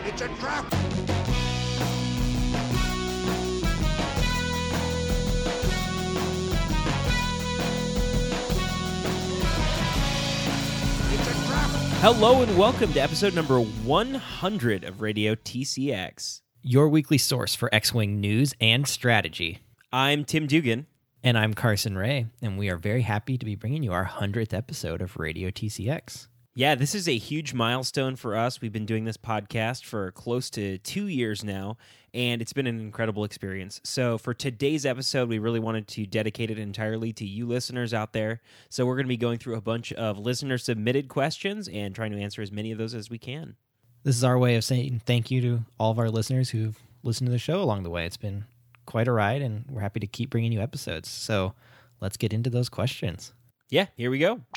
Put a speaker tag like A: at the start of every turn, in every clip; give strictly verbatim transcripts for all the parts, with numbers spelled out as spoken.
A: It's a trap!
B: Hello and welcome to episode number one hundred of Radio T C X.
C: Your weekly source for X-Wing news and strategy.
B: I'm Tim Dugan.
C: And I'm Carson Ray, and we are very happy to be bringing you our one hundredth episode of Radio T C X.
B: Yeah, this is a huge milestone for us. We've been doing this podcast for close to two years now, and it's been an incredible experience. So for today's episode, we really wanted to dedicate it entirely to you listeners out there. So we're going to be going through a bunch of listener-submitted questions and trying to answer as many of those as we can.
C: This is our way of saying thank you to all of our listeners who've listened to the show along the way. It's been quite a ride, and we're happy to keep bringing you episodes. So let's get into those questions.
B: Yeah, here we go.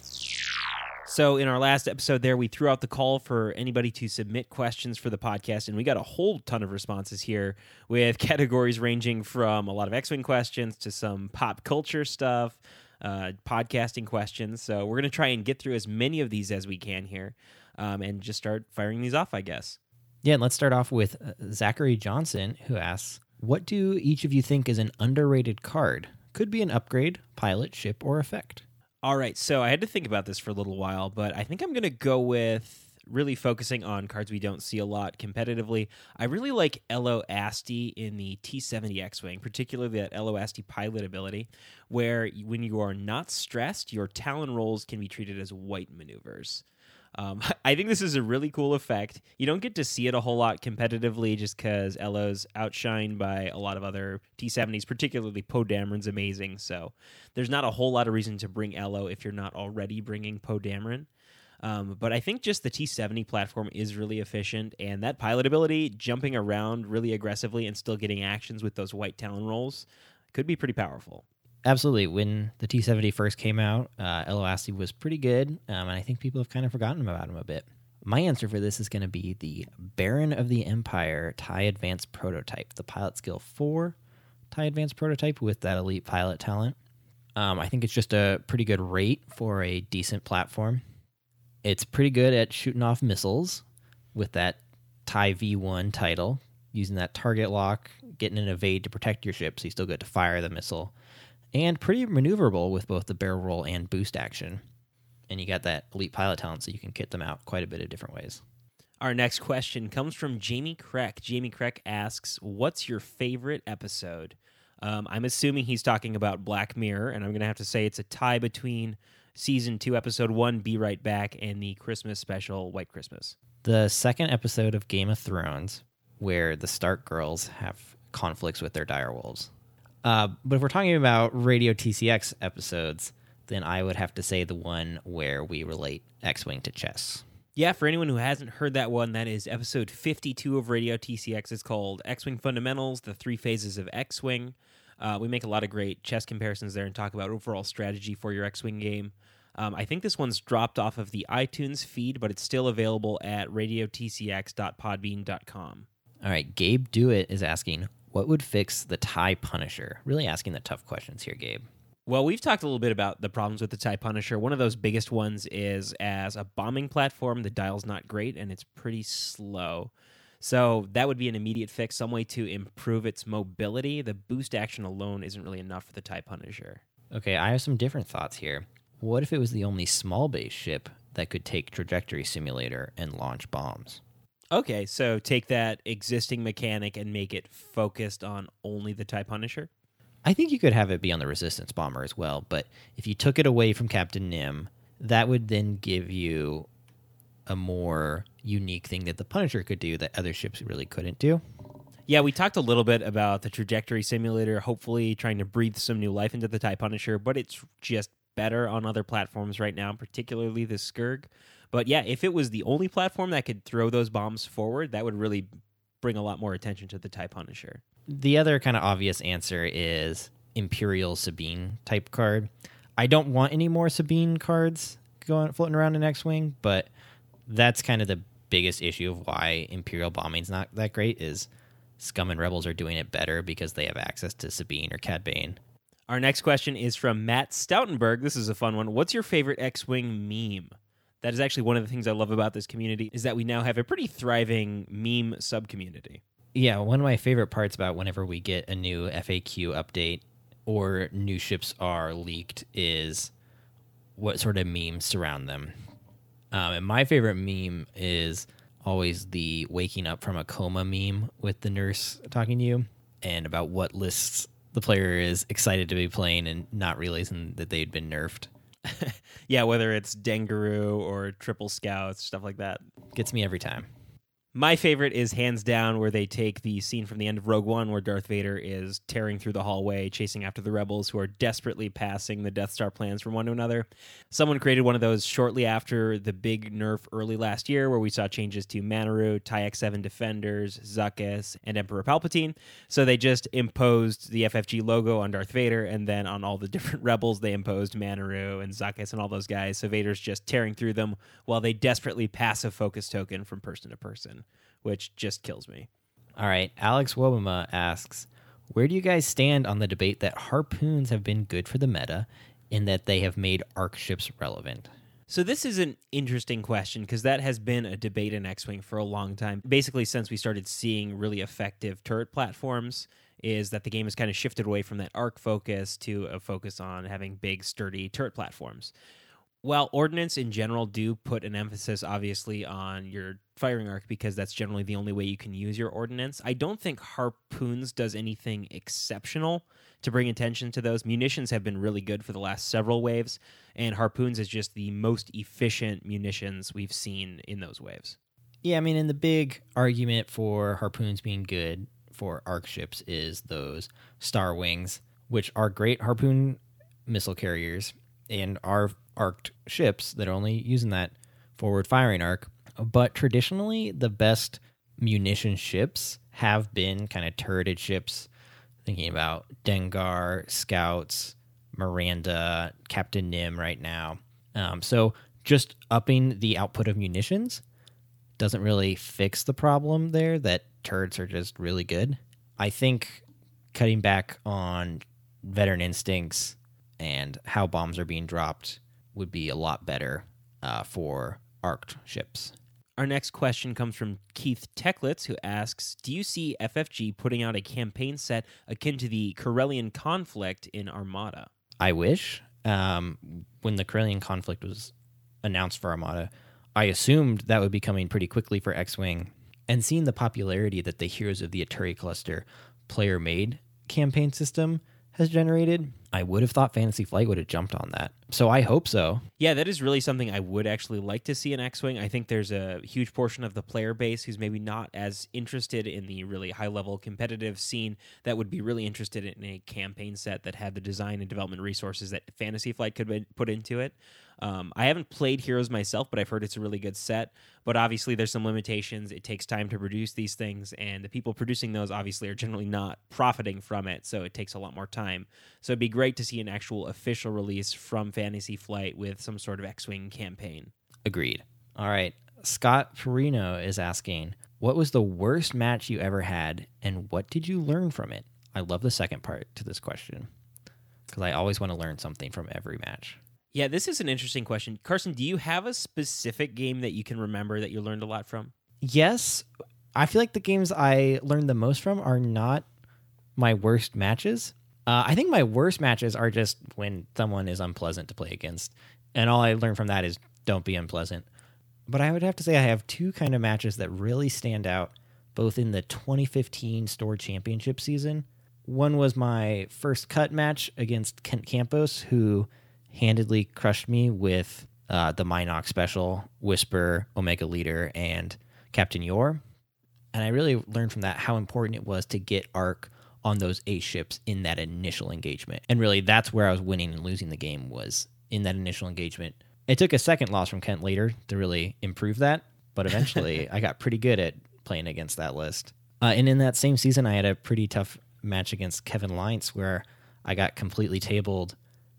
B: So in our last episode there, we threw out the call for anybody to submit questions for the podcast, and we got a whole ton of responses here with categories ranging from a lot of X-Wing questions to some pop culture stuff, uh, podcasting questions. So we're going to try and get through as many of these as we can here um, and just start firing these off, I guess.
C: Yeah, and let's start off with uh, Zachary Johnson, who asks, what do each of you think is an underrated card? Could be an upgrade, pilot, ship, or effect.
B: All right, so I had to think about this for a little while, but I think I'm going to go with really focusing on cards we don't see a lot competitively. I really like Ello Asti in the T seventy X-Wing, particularly that Ello Asti pilot ability, where when you are not stressed, your Talon rolls can be treated as white maneuvers. Um, I think this is a really cool effect. You don't get to see it a whole lot competitively just because Ello's outshined by a lot of other T seventies, particularly Poe Dameron's amazing, so there's not a whole lot of reason to bring Ello if you're not already bringing Poe Dameron. Um, but I think just the T seventy platform is really efficient, and that pilot ability, jumping around really aggressively and still getting actions with those white Talon rolls, could be pretty powerful.
C: Absolutely. When the T seventy first came out, uh, Ello Asti was pretty good, um, and I think people have kind of forgotten about him a bit. My answer for this is going to be the Baron of the Empire TIE Advanced Prototype, the Pilot Skill four TIE Advanced Prototype with that elite pilot talent. Um, I think it's just a pretty good rate for a decent platform. It's pretty good at shooting off missiles with that TIE V one title, using that target lock, getting an evade to protect your ship so you still get to fire the missile. And pretty maneuverable with both the barrel roll and boost action. And you got that elite pilot talent, so you can kit them out quite a bit of different ways.
B: Our next question comes from Jamie Kreck. Jamie Kreck asks, what's your favorite episode? Um, I'm assuming he's talking about Black Mirror, and I'm going to have to say it's a tie between Season two, Episode one, Be Right Back, and the Christmas special, White Christmas.
C: The second episode of Game of Thrones, where the Stark girls have conflicts with their direwolves. Uh, but if we're talking about Radio T C X episodes, then I would have to say the one where we relate X-Wing to chess.
B: Yeah, for anyone who hasn't heard that one, that is episode fifty-two of Radio T C X. It's called X-Wing Fundamentals, the Three Phases of X-Wing. Uh, we make a lot of great chess comparisons there and talk about overall strategy for your X-Wing game. Um, I think this one's dropped off of the iTunes feed, but it's still available at radio t c x dot podbean dot com.
C: All right, Gabe Dewitt is asking, what would fix the TIE Punisher? Really asking the tough questions here, Gabe.
B: Well, we've talked a little bit about the problems with the TIE Punisher. One of those biggest ones is as a bombing platform, the dial's not great and it's pretty slow. So that would be an immediate fix, some way to improve its mobility. The boost action alone isn't really enough for the TIE Punisher.
C: Okay, I have some different thoughts here. What if it was the only small base ship that could take Trajectory Simulator and launch bombs?
B: Okay, so take that existing mechanic and make it focused on only the TIE Punisher?
C: I think you could have it be on the Resistance Bomber as well, but if you took it away from Captain Nim, that would then give you a more unique thing that the Punisher could do that other ships really couldn't do.
B: Yeah, we talked a little bit about the Trajectory Simulator, hopefully trying to breathe some new life into the TIE Punisher, but it's just better on other platforms right now, particularly the Skirg. But yeah, if it was the only platform that could throw those bombs forward, that would really bring a lot more attention to the TIE Punisher.
C: The other kind of obvious answer is Imperial Sabine type card. I don't want any more Sabine cards going floating around in X-Wing, but that's kind of the biggest issue of why Imperial Bombing's not that great is Scum and Rebels are doing it better because they have access to Sabine or Cad Bane.
B: Our next question is from Matt Stoutenberg. This is a fun one. What's your favorite X-Wing meme? That is actually one of the things I love about this community, is that we now have a pretty thriving meme sub-community.
C: Yeah, one of my favorite parts about whenever we get a new F A Q update or new ships are leaked is what sort of memes surround them. Um, and my favorite meme is always the waking up from a coma meme with the nurse talking to you and about what lists the player is excited to be playing and not realizing that they'd been nerfed.
B: Yeah, whether it's Dengaroo or Triple Scouts, stuff like that.
C: Gets me every time.
B: My favorite is hands down where they take the scene from the end of Rogue One where Darth Vader is tearing through the hallway, chasing after the rebels who are desperately passing the Death Star plans from one to another. Someone created one of those shortly after the big nerf early last year where we saw changes to Manaru, T I X seven Defenders, Zuckuss, and Emperor Palpatine. So they just imposed the F F G logo on Darth Vader, and then on all the different rebels they imposed Manaru and Zuckuss and all those guys. So Vader's just tearing through them while they desperately pass a focus token from person to person, which just kills me.
C: All right, Alex Wobama asks, where do you guys stand on the debate that harpoons have been good for the meta in that they have made arc ships relevant?
B: So this is an interesting question because that has been a debate in X-Wing for a long time. Basically, since we started seeing really effective turret platforms, is that the game has kind of shifted away from that arc focus to a focus on having big, sturdy turret platforms. While ordnance in general do put an emphasis, obviously, on your firing arc because that's generally the only way you can use your ordnance, I don't think harpoons does anything exceptional to bring attention to those. Munitions have been really good for the last several waves, and harpoons is just the most efficient munitions we've seen in those waves.
C: Yeah, I mean, and the big argument for harpoons being good for arc ships is those Star Wings, which are great harpoon missile carriers and are arced ships that are only using that forward firing arc. But traditionally, the best munition ships have been kind of turreted ships. Thinking about Dengar, Scouts, Miranda, Captain Nim right now. Um, so just upping the output of munitions doesn't really fix the problem there that turrets are just really good. I think cutting back on veteran instincts and how bombs are being dropped would be a lot better uh, for arced ships.
B: Our next question comes from Keith Techlitz, who asks, do you see F F G putting out a campaign set akin to the Corellian conflict in Armada?
C: I wish. Um, when the Corellian conflict was announced for Armada, I assumed that would be coming pretty quickly for X-Wing. And seeing the popularity that the Heroes of the Aturi Cluster player-made campaign system has generated, I would have thought Fantasy Flight would have jumped on that. So I hope so.
B: Yeah, that is really something I would actually like to see in X-Wing. I think there's a huge portion of the player base who's maybe not as interested in the really high-level competitive scene that would be really interested in a campaign set that had the design and development resources that Fantasy Flight could be put into it. Um, I haven't played Heroes myself, but I've heard it's a really good set. But obviously, there's some limitations. It takes time to produce these things, and the people producing those obviously are generally not profiting from it, so it takes a lot more time. So it'd be great to see an actual official release from Fantasy Flight with some sort of X-Wing campaign.
C: Agreed. All right. Scott Perino is asking, what was the worst match you ever had, and what did you learn from it? I love the second part to this question, because I always want to learn something from every match.
B: Yeah, this is an interesting question. Carson, do you have a specific game that you can remember that you learned a lot from?
C: Yes. I feel like the games I learned the most from are not my worst matches. Uh, I think my worst matches are just when someone is unpleasant to play against. And all I learned from that is don't be unpleasant. But I would have to say I have two kind of matches that really stand out, both in the twenty fifteen Store Championship season. One was my first cut match against Kent Campos, who handedly crushed me with uh, the Minox Special, Whisper, Omega Leader, and Captain Yor. And I really learned from that how important it was to get Arc on those ace ships in that initial engagement. And really, that's where I was winning and losing the game, was in that initial engagement. It took a second loss from Kent later to really improve that, but eventually I got pretty good at playing against that list. Uh, and in that same season, I had a pretty tough match against Kevin Lients where I got completely tabled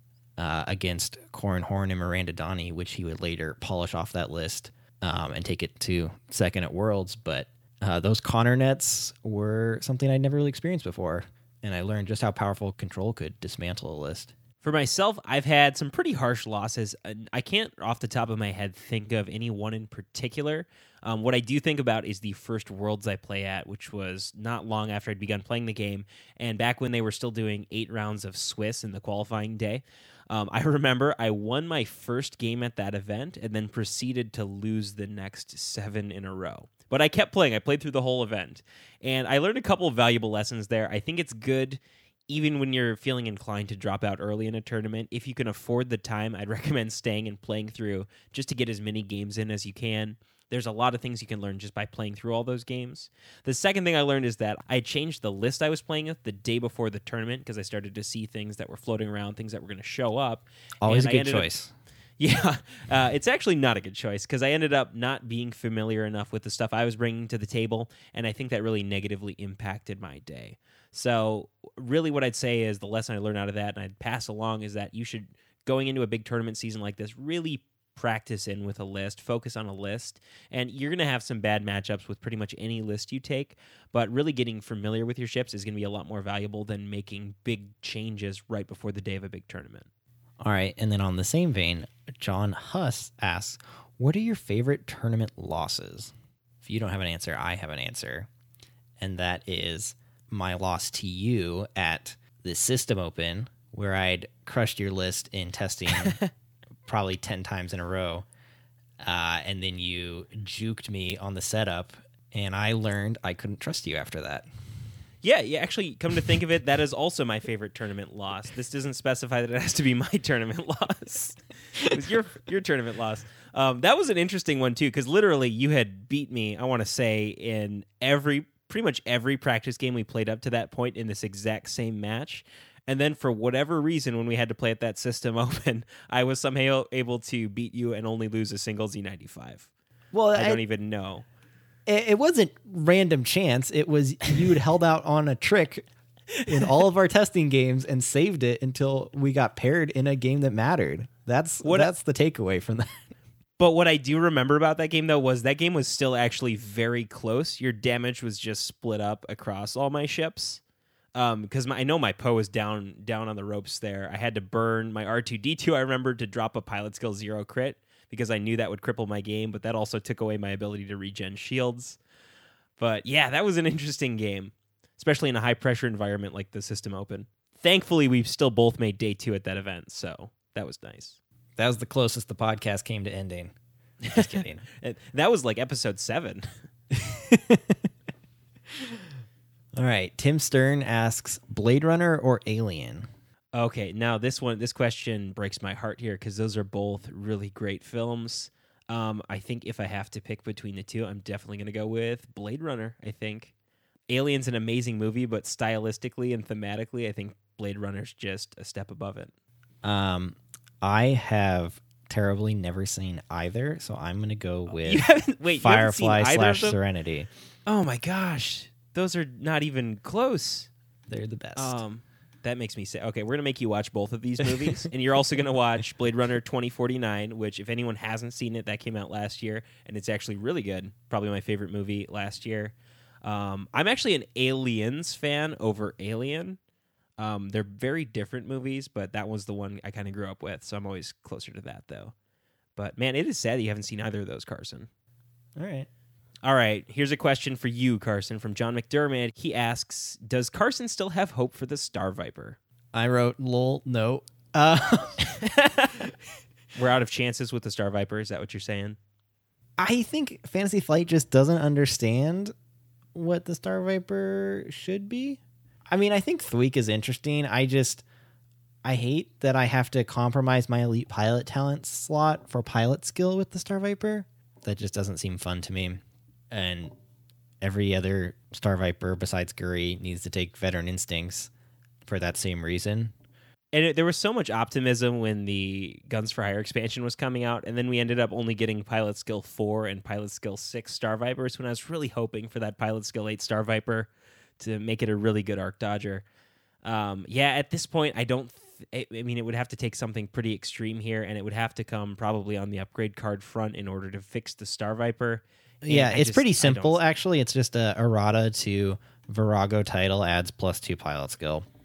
C: Uh, against Corran Horn and Miranda Donnie, which he would later polish off that list um, and take it to second at Worlds. But uh, those Connor nets were something I'd never really experienced before, and I learned just how powerful control could dismantle a list.
B: For myself, I've had some pretty harsh losses. and I can't, off the top of my head, think of any one in particular. Um, what I do think about is the first Worlds I play at, which was not long after I'd begun playing the game, and back when they were still doing eight rounds of Swiss in the qualifying day. Um, I remember I won my first game at that event and then proceeded to lose the next seven in a row. But I kept playing. I played through the whole event, and I learned a couple of valuable lessons there. I think it's good, even when you're feeling inclined to drop out early in a tournament, if you can afford the time, I'd recommend staying and playing through just to get as many games in as you can. There's a lot of things you can learn just by playing through all those games. The second thing I learned is that I changed the list I was playing with the day before the tournament because I started to see things that were floating around, things that were going to show up.
C: Always
B: and
C: a good choice.
B: Up, yeah, uh, it's actually not a good choice because I ended up not being familiar enough with the stuff I was bringing to the table, and I think that really negatively impacted my day. So really what I'd say is the lesson I learned out of that, and I'd pass along, is that you should, going into a big tournament season like this, really practice in with a list, focus on a list, and you're going to have some bad matchups with pretty much any list you take, but really getting familiar with your ships is going to be a lot more valuable than making big changes right before the day of a big tournament.
C: All right, and then on the same vein, John Huss asks, what are your favorite tournament losses? If you don't have an answer, I have an answer, and that is my loss to you at the System Open, where I'd crushed your list in testing probably ten times in a row, uh, and then you juked me on the setup, and I learned I couldn't trust you after that.
B: Yeah, yeah. Actually, come to think of it, that is also my favorite tournament loss. This doesn't specify that it has to be my tournament loss. It was your your tournament loss. Um, that was an interesting one too, because literally you had beat me, I want to say, in every pretty much every practice game we played up to that point in this exact same match. And then for whatever reason, when we had to play at that System Open, I was somehow able to beat you and only lose a single Z ninety-five.
C: Well,
B: I don't
C: I,
B: even know.
C: It, it wasn't random chance. It was you had held out on a trick in all of our testing games and saved it until we got paired in a game that mattered. That's what that's I, the takeaway from that.
B: But what I do remember about that game, though, was that game was still actually very close. Your damage was just split up across all my ships. Because um, I know my Poe was down down on the ropes there. I had to burn my R two D two, I remember, to drop a pilot skill zero crit because I knew that would cripple my game, but that also took away my ability to regen shields. But yeah, that was an interesting game, especially in a high-pressure environment like the System Open. Thankfully, we've still both made day two at that event, so that was nice.
C: That was the closest the podcast came to ending. Just kidding.
B: That was like episode seven.
C: All right. Tim Stern asks, Blade Runner or Alien?
B: Okay, now this one, this question breaks my heart here because those are both really great films. Um, I think if I have to pick between the two, I'm definitely going to go with Blade Runner, I think. Alien's an amazing movie, but stylistically and thematically, I think Blade Runner's just a step above it.
C: Um, I have terribly never seen either, so I'm going to go with
B: wait,
C: Firefly slash Serenity.
B: Oh my gosh. Those are not even close.
C: They're the best.
B: Um, that makes me say, okay, we're going to make you watch both of these movies, and you're also going to watch Blade Runner twenty forty-nine, which if anyone hasn't seen it, that came out last year, and it's actually really good. Probably my favorite movie last year. Um, I'm actually an Aliens fan over Alien. Um, they're very different movies, but that was the one I kind of grew up with, so I'm always closer to that, though. But, man, it is sad that you haven't seen either of those, Carson.
C: All right.
B: All right, here's a question for you, Carson, from John McDermott. He asks, does Carson still have hope for the Star Viper?
C: I wrote, lol, no. Uh,
B: We're out of chances with the Star Viper, is that what you're saying?
C: I think Fantasy Flight just doesn't understand what the Star Viper should be. I mean, I think Thweek is interesting. I just, I hate that I have to compromise my elite pilot talent slot for pilot skill with the Star Viper. That just doesn't seem fun to me. And every other Star Viper besides Guri needs to take Veteran Instincts for that same reason.
B: And it, there was so much optimism when the Guns for Hire expansion was coming out, and then we ended up only getting Pilot Skill four and Pilot Skill six Star Vipers when I was really hoping for that Pilot Skill eight Star Viper to make it a really good Arc Dodger. Um, yeah, at this point, I don't... Th- I mean, it would have to take something pretty extreme here, and it would have to come probably on the upgrade card front in order to fix the Star Viper. And
C: yeah,
B: I
C: it's
B: just,
C: pretty simple, actually. It's just a errata to Virago title adds plus two pilot skill.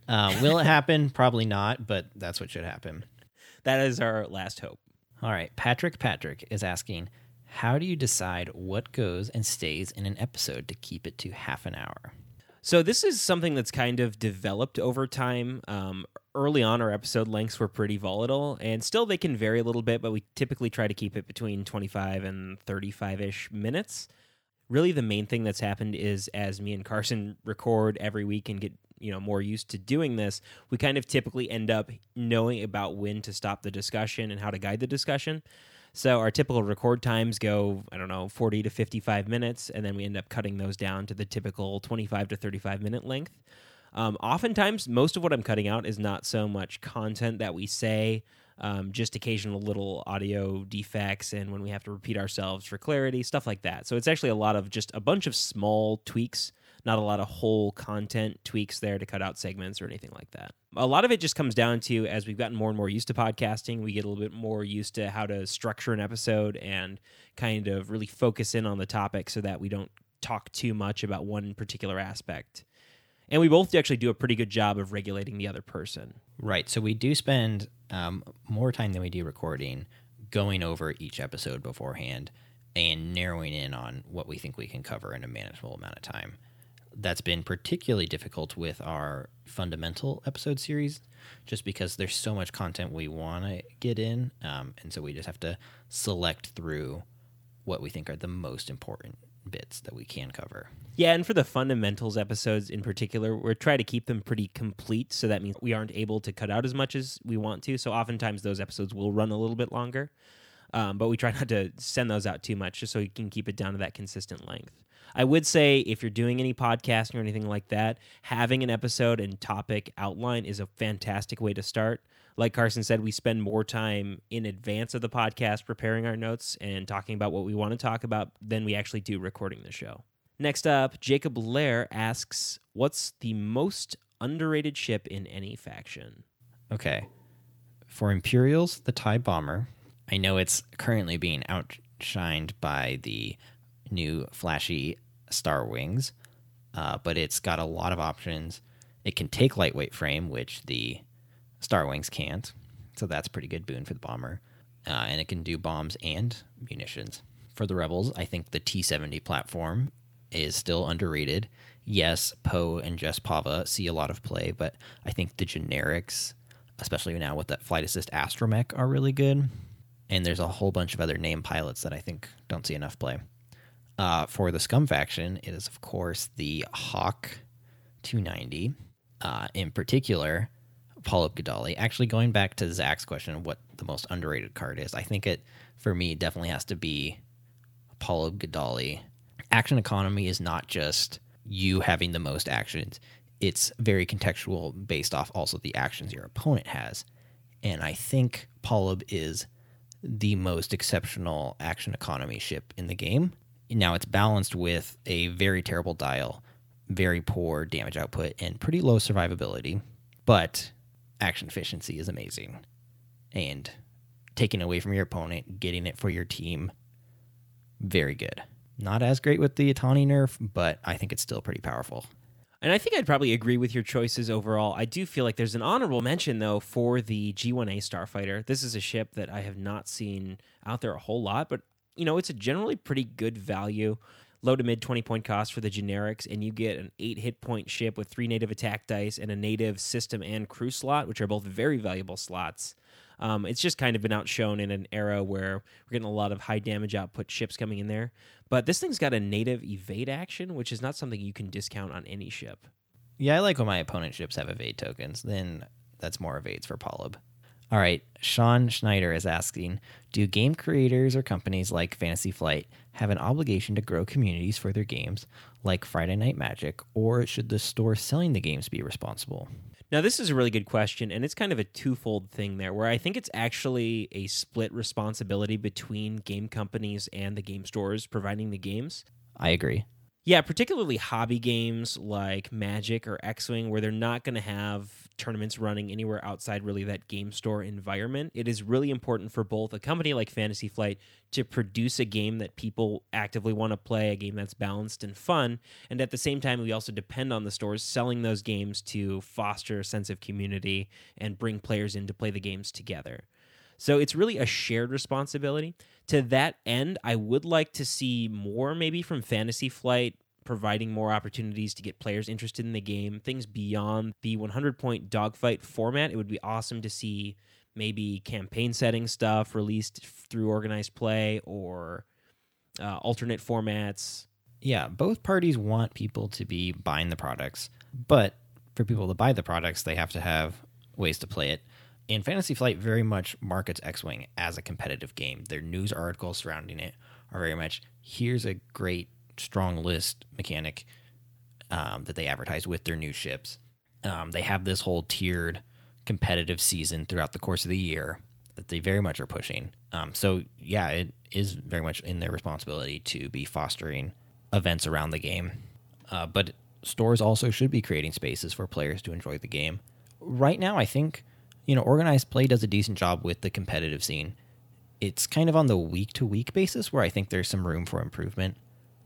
C: Uh, will it happen? Probably not, but that's what should happen.
B: That is our last hope.
C: All right. Patrick Patrick is asking, how do you decide what goes and stays in an episode to keep it to half an hour?
B: So this is something that's kind of developed over time. Um, early on, our episode lengths were pretty volatile, and still they can vary a little bit, but we typically try to keep it between twenty-five and thirty-five-ish minutes. Really, the main thing that's happened is as me and Carson record every week and get you know more used to doing this, we kind of typically end up knowing about when to stop the discussion and how to guide the discussion. So our typical record times go, I don't know, forty to fifty-five minutes, and then we end up cutting those down to the typical twenty-five to thirty-five minute length. Um, oftentimes, most of what I'm cutting out is not so much content that we say, um, just occasional little audio defects and when we have to repeat ourselves for clarity, stuff like that. So it's actually a lot of just a bunch of small tweaks, not a lot of whole content tweaks there to cut out segments or anything like that. A lot of it just comes down to, as we've gotten more and more used to podcasting, we get a little bit more used to how to structure an episode and kind of really focus in on the topic so that we don't talk too much about one particular aspect. And we both actually do a pretty good job of regulating the other person.
C: Right. So we do spend um, more time than we do recording going over each episode beforehand and narrowing in on what we think we can cover in a manageable amount of time. That's been particularly difficult with our fundamental episode series, just because there's so much content we want to get in, um, and so we just have to select through what we think are the most important bits that we can cover.
B: Yeah, and for the fundamentals episodes in particular, we're trying to keep them pretty complete, so that means we aren't able to cut out as much as we want to, so oftentimes those episodes will run a little bit longer, um, but we try not to send those out too much just so we can keep it down to that consistent length. I would say if you're doing any podcasting or anything like that, having an episode and topic outline is a fantastic way to start. Like Carson said, we spend more time in advance of the podcast preparing our notes and talking about what we want to talk about than we actually do recording the show. Next up, Jacob Lair asks, what's the most underrated ship in any faction?
C: Okay. For Imperials, the TIE Bomber. I know it's currently being outshined by the new flashy Star Wings, uh, but it's got a lot of options. It can take lightweight frame, which the Star Wings can't, so that's a pretty good boon for the bomber. Uh, and it can do bombs and munitions. For the Rebels, I think the T seventy platform is still underrated. Yes, Poe and Jess Pava see a lot of play, but I think the generics, especially now with that Flight Assist Astromech, are really good. And there's a whole bunch of other name pilots that I think don't see enough play. Uh, for the Scum faction, it is, of course, the Hawk two ninety. Uh, in particular, Paulib Gadali. Actually, going back to Zach's question of what the most underrated card is, I think it, for me, definitely has to be Paulib Gadali. Action economy is not just you having the most actions. It's very contextual based off also the actions your opponent has. And I think Paulib is the most exceptional action economy ship in the game. Now, it's balanced with a very terrible dial, very poor damage output, and pretty low survivability. But action efficiency is amazing. And taking away from your opponent, getting it for your team, very good. Not as great with the Atani nerf, but I think it's still pretty powerful.
B: And I think I'd probably agree with your choices overall. I do feel like there's an honorable mention, though, for the G one A Starfighter. This is a ship that I have not seen out there a whole lot, but, you know, it's a generally pretty good value. Low to mid twenty point cost for the generics, and you get an eight hit point ship with three native attack dice and a native system and crew slot, which are both very valuable slots. Um, it's just kind of been outshone in an era where we're getting a lot of high damage output ships coming in there. But this thing's got a native evade action, which is not something you can discount on any ship.
C: Yeah, I like when my opponent ships have evade tokens. Then that's more evades for Paulib. All right, Sean Schneider is asking, do game creators or companies like Fantasy Flight have an obligation to grow communities for their games, like Friday Night Magic, or should the store selling the games be responsible?
B: Now, this is a really good question, and it's kind of a twofold thing there, where I think it's actually a split responsibility between game companies and the game stores providing the games.
C: I agree.
B: Yeah, particularly hobby games like Magic or X-Wing, where they're not going to have tournaments running anywhere outside really that game store environment. It is really important for both a company like Fantasy Flight to produce a game that people actively want to play, a game that's balanced and fun, and at the same time, we also depend on the stores selling those games to foster a sense of community and bring players in to play the games together. So it's really a shared responsibility. To that end, I would like to see more maybe from Fantasy Flight, providing more opportunities to get players interested in the game, things beyond the one hundred point dogfight format. It would be awesome to see maybe campaign setting stuff released through organized play or uh, alternate formats.
C: Yeah, both parties want people to be buying the products, but for people to buy the products, they have to have ways to play it. And Fantasy Flight very much markets X-Wing as a competitive game. Their news articles surrounding it are very much, here's a great, strong list mechanic um, that they advertise with their new ships. Um, they have this whole tiered competitive season throughout the course of the year that they very much are pushing. Um, so, yeah, it is very much in their responsibility to be fostering events around the game. Uh, but stores also should be creating spaces for players to enjoy the game. Right now, I think... You know, organized play does a decent job with the competitive scene. It's kind of on the week-to-week basis where I think there's some room for improvement.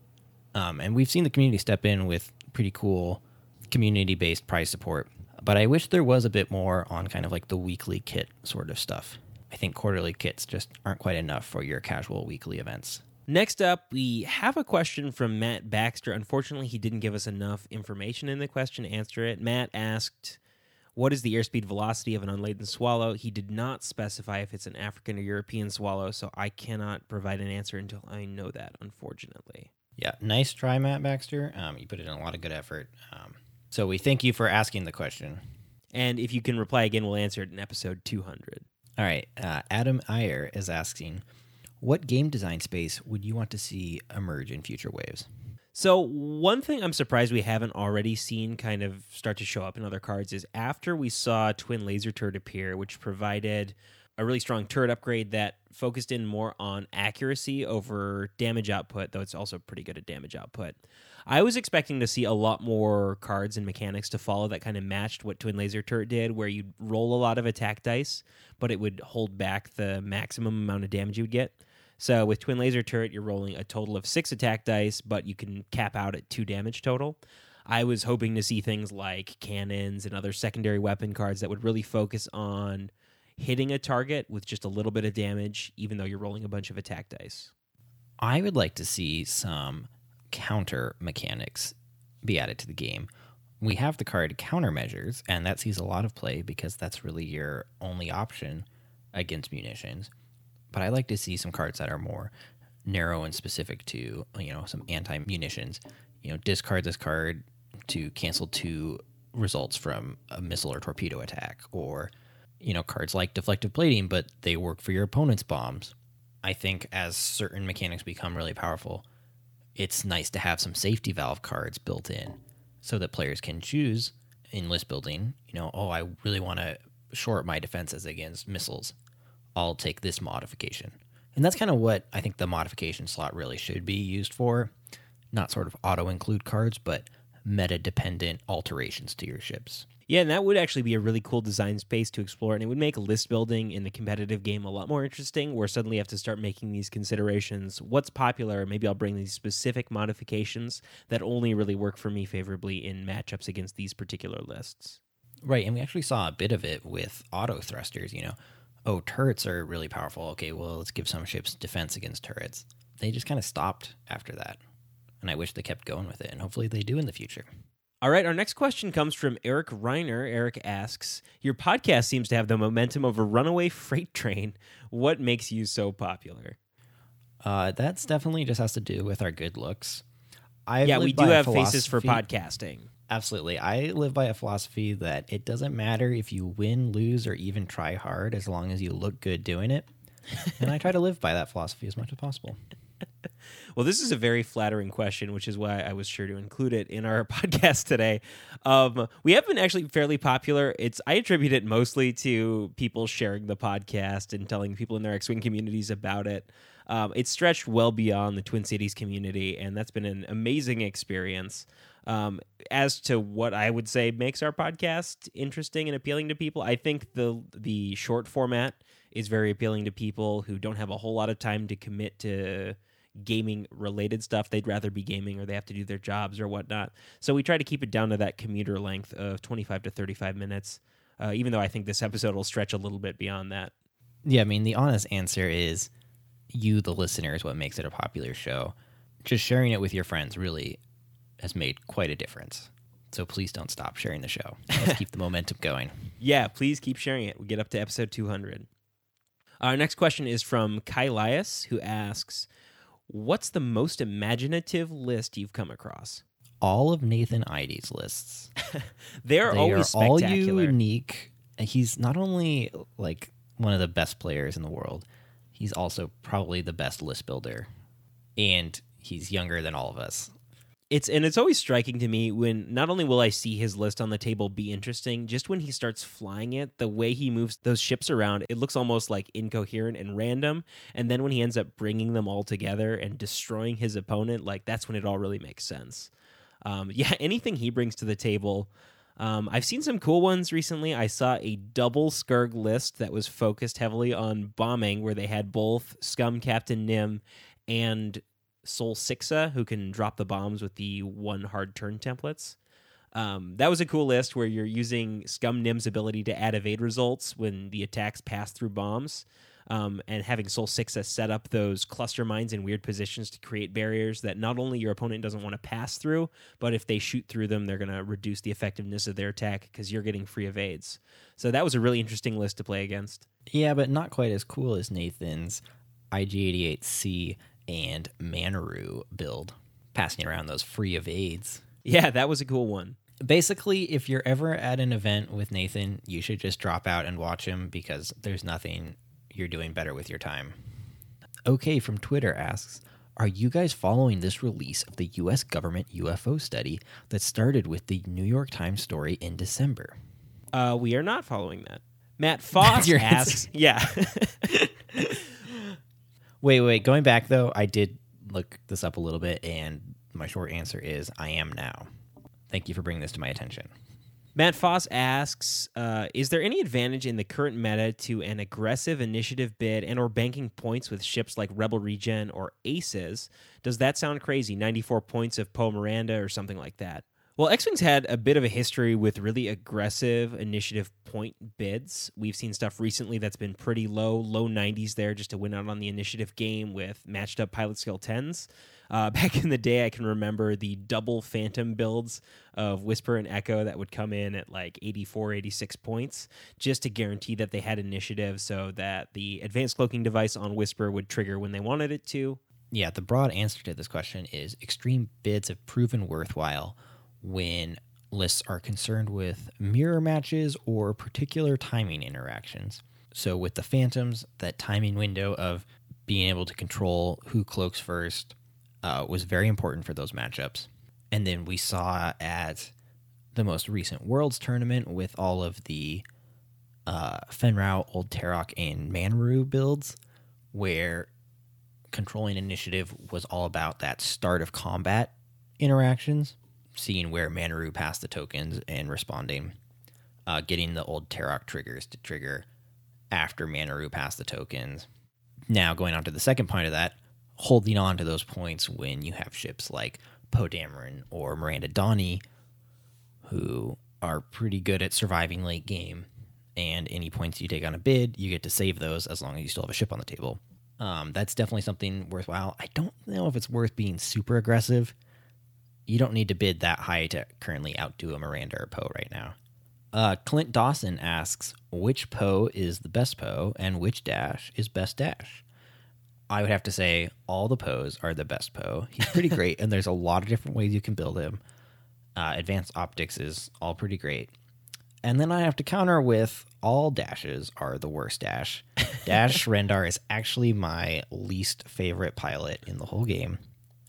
C: Um, and we've seen the community step in with pretty cool community-based prize support. But I wish there was a bit more on kind of like the weekly kit sort of stuff. I think quarterly kits just aren't quite enough for your casual weekly events.
B: Next up, we have a question from Matt Baxter. Unfortunately, he didn't give us enough information in the question to answer it. Matt asked... What is the airspeed velocity of an unladen swallow? He did not specify if it's an African or European swallow, so I cannot provide an answer until I know that, unfortunately.
C: Yeah, nice try, Matt Baxter. Um, you put in a lot of good effort. Um, so we thank you for asking the question.
B: And if you can reply again, we'll answer it in episode two hundred.
C: All right. Uh, Adam Iyer is asking, what game design space would you want to see emerge in future waves?
B: So one thing I'm surprised we haven't already seen kind of start to show up in other cards is after we saw Twin Laser Turret appear, which provided a really strong turret upgrade that focused in more on accuracy over damage output, though it's also pretty good at damage output. I was expecting to see a lot more cards and mechanics to follow that kind of matched what Twin Laser Turret did, where you'd roll a lot of attack dice, but it would hold back the maximum amount of damage you would get. So with Twin Laser Turret, you're rolling a total of six attack dice, but you can cap out at two damage total. I was hoping to see things like cannons and other secondary weapon cards that would really focus on hitting a target with just a little bit of damage, even though you're rolling a bunch of attack dice.
C: I would like to see some counter mechanics be added to the game. We have the card Countermeasures, and that sees a lot of play because that's really your only option against munitions. But I like to see some cards that are more narrow and specific to, you know, some anti-munitions. You know, discard this card to cancel two results from a missile or torpedo attack. Or, you know, cards like Deflective Plating, but they work for your opponent's bombs. I think as certain mechanics become really powerful, it's nice to have some safety valve cards built in so that players can choose in list building, you know, oh, I really want to short my defenses against missiles. I'll take this modification. And that's kind of what I think the modification slot really should be used for. Not sort of auto-include cards, but meta-dependent alterations to your ships.
B: Yeah, and that would actually be a really cool design space to explore, and it would make list building in the competitive game a lot more interesting, where suddenly you have to start making these considerations. What's popular? Maybe I'll bring these specific modifications that only really work for me favorably in matchups against these particular lists.
C: Right, and we actually saw a bit of it with auto thrusters, you know. Oh, turrets are really powerful. Okay, well, let's give some ships defense against turrets. They just kind of stopped after that. And I wish they kept going with it, and hopefully they do in the future.
B: All right, our next question comes from Eric Reiner. Eric asks, your podcast seems to have the momentum of a runaway freight train. What makes you so popular?
C: Uh, that's definitely just has to do with our good looks. I've
B: yeah, we do have faces for podcasting.
C: Absolutely. I live by a philosophy that it doesn't matter if you win, lose, or even try hard as long as you look good doing it. And I try to live by that philosophy as much as possible.
B: Well, this is a very flattering question, which is why I was sure to include it in our podcast today. Um, we have been actually fairly popular. It's I attribute it mostly to people sharing the podcast and telling people in their X-Wing communities about it. Um, it stretched well beyond the Twin Cities community, and that's been an amazing experience. Um, as to what I would say makes our podcast interesting and appealing to people, I think the the short format is very appealing to people who don't have a whole lot of time to commit to gaming related stuff. They'd rather be gaming or they have to do their jobs or whatnot. So we try to keep it down to that commuter length of twenty-five to thirty-five minutes, uh, even though I think this episode will stretch a little bit beyond that.
C: Yeah, I mean, the honest answer is you, the listener, is what makes it a popular show. Just sharing it with your friends really has made quite a difference. So please don't stop sharing the show. Let's keep the momentum going.
B: Yeah, please keep sharing it. We get up to episode two hundred. Our next question is from Kylias, who asks, what's the most imaginative list you've come across?
C: All of Nathan Ides lists.
B: They're
C: they
B: always
C: are all
B: spectacular.
C: unique. He's not only like one of the best players in the world, he's also probably the best list builder. And he's younger than all of us.
B: It's and it's always striking to me when not only will I see his list on the table be interesting, just when he starts flying it, the way he moves those ships around, it looks almost like incoherent and random. And then when he ends up bringing them all together and destroying his opponent, like that's when it all really makes sense. Um, yeah, anything he brings to the table. Um, I've seen some cool ones recently. I saw a double Skirg list that was focused heavily on bombing, where they had both Scum Captain Nim and Sol Sixa, who can drop the bombs with the one hard turn templates. Um, that was a cool list where you're using Scum Nim's ability to add evade results when the attacks pass through bombs, um, and having Sol Sixa set up those cluster mines in weird positions to create barriers that not only your opponent doesn't want to pass through, but if they shoot through them, they're going to reduce the effectiveness of their attack because you're getting free evades. So that was a really interesting list to play against.
C: Yeah, but not quite as cool as Nathan's I G eighty-eight C and Manaru build, passing around those free evades.
B: Yeah, that was a cool one.
C: Basically, if you're ever at an event with Nathan, you should just drop out and watch him because there's nothing you're doing better with your time. Okay from Twitter asks, are you guys following this release of the U S government U F O study that started with the New York Times story in December?
B: Uh, we are not following that. Matt Foss asks, yeah.
C: Wait, wait. Going back, though, I did look this up a little bit, and my short answer is I am now. Thank you for bringing this to my attention.
B: Matt Foss asks, uh, is there any advantage in the current meta to an aggressive initiative bid and or banking points with ships like Rebel Regen or Aces? Does that sound crazy? ninety-four points of Poe Miranda or something like that? Well, X-Wing's had a bit of a history with really aggressive initiative point bids. We've seen stuff recently that's been pretty low, low nineties there just to win out on the initiative game with matched up pilot skill tens. Uh, back in the day, I can remember the double Phantom builds of Whisper and Echo that would come in at like eighty-four, eighty-six points just to guarantee that they had initiative so that the advanced cloaking device on Whisper would trigger when they wanted it to.
C: Yeah, the broad answer to this question is extreme bids have proven worthwhile when lists are concerned with mirror matches or particular timing interactions. So with the Phantoms, that timing window of being able to control who cloaks first uh, was very important for those matchups. And then we saw at the most recent Worlds tournament with all of the uh, Fenrau, Old Terok, and Manru builds, where controlling initiative was all about that start of combat interactions, seeing where Manaru passed the tokens and responding, uh, getting the Old Terok triggers to trigger after Manaru passed the tokens. Now, going on to the second point of that, holding on to those points when you have ships like Poe Dameron or Miranda Donnie, who are pretty good at surviving late game, and any points you take on a bid, you get to save those as long as you still have a ship on the table. Um, that's definitely something worthwhile. I don't know if it's worth being super aggressive. You don't need to bid that high to currently outdo a Miranda or Poe right now. Uh, Clint Dawson asks, which Poe is the best Poe and which dash is best dash? I would have to say all the Poes are the best Poe. He's pretty great, and there's a lot of different ways you can build him. Uh, advanced optics is all pretty great. And then I have to counter with all dashes are the worst dash. Dash Rendar is actually my least favorite pilot in the whole game.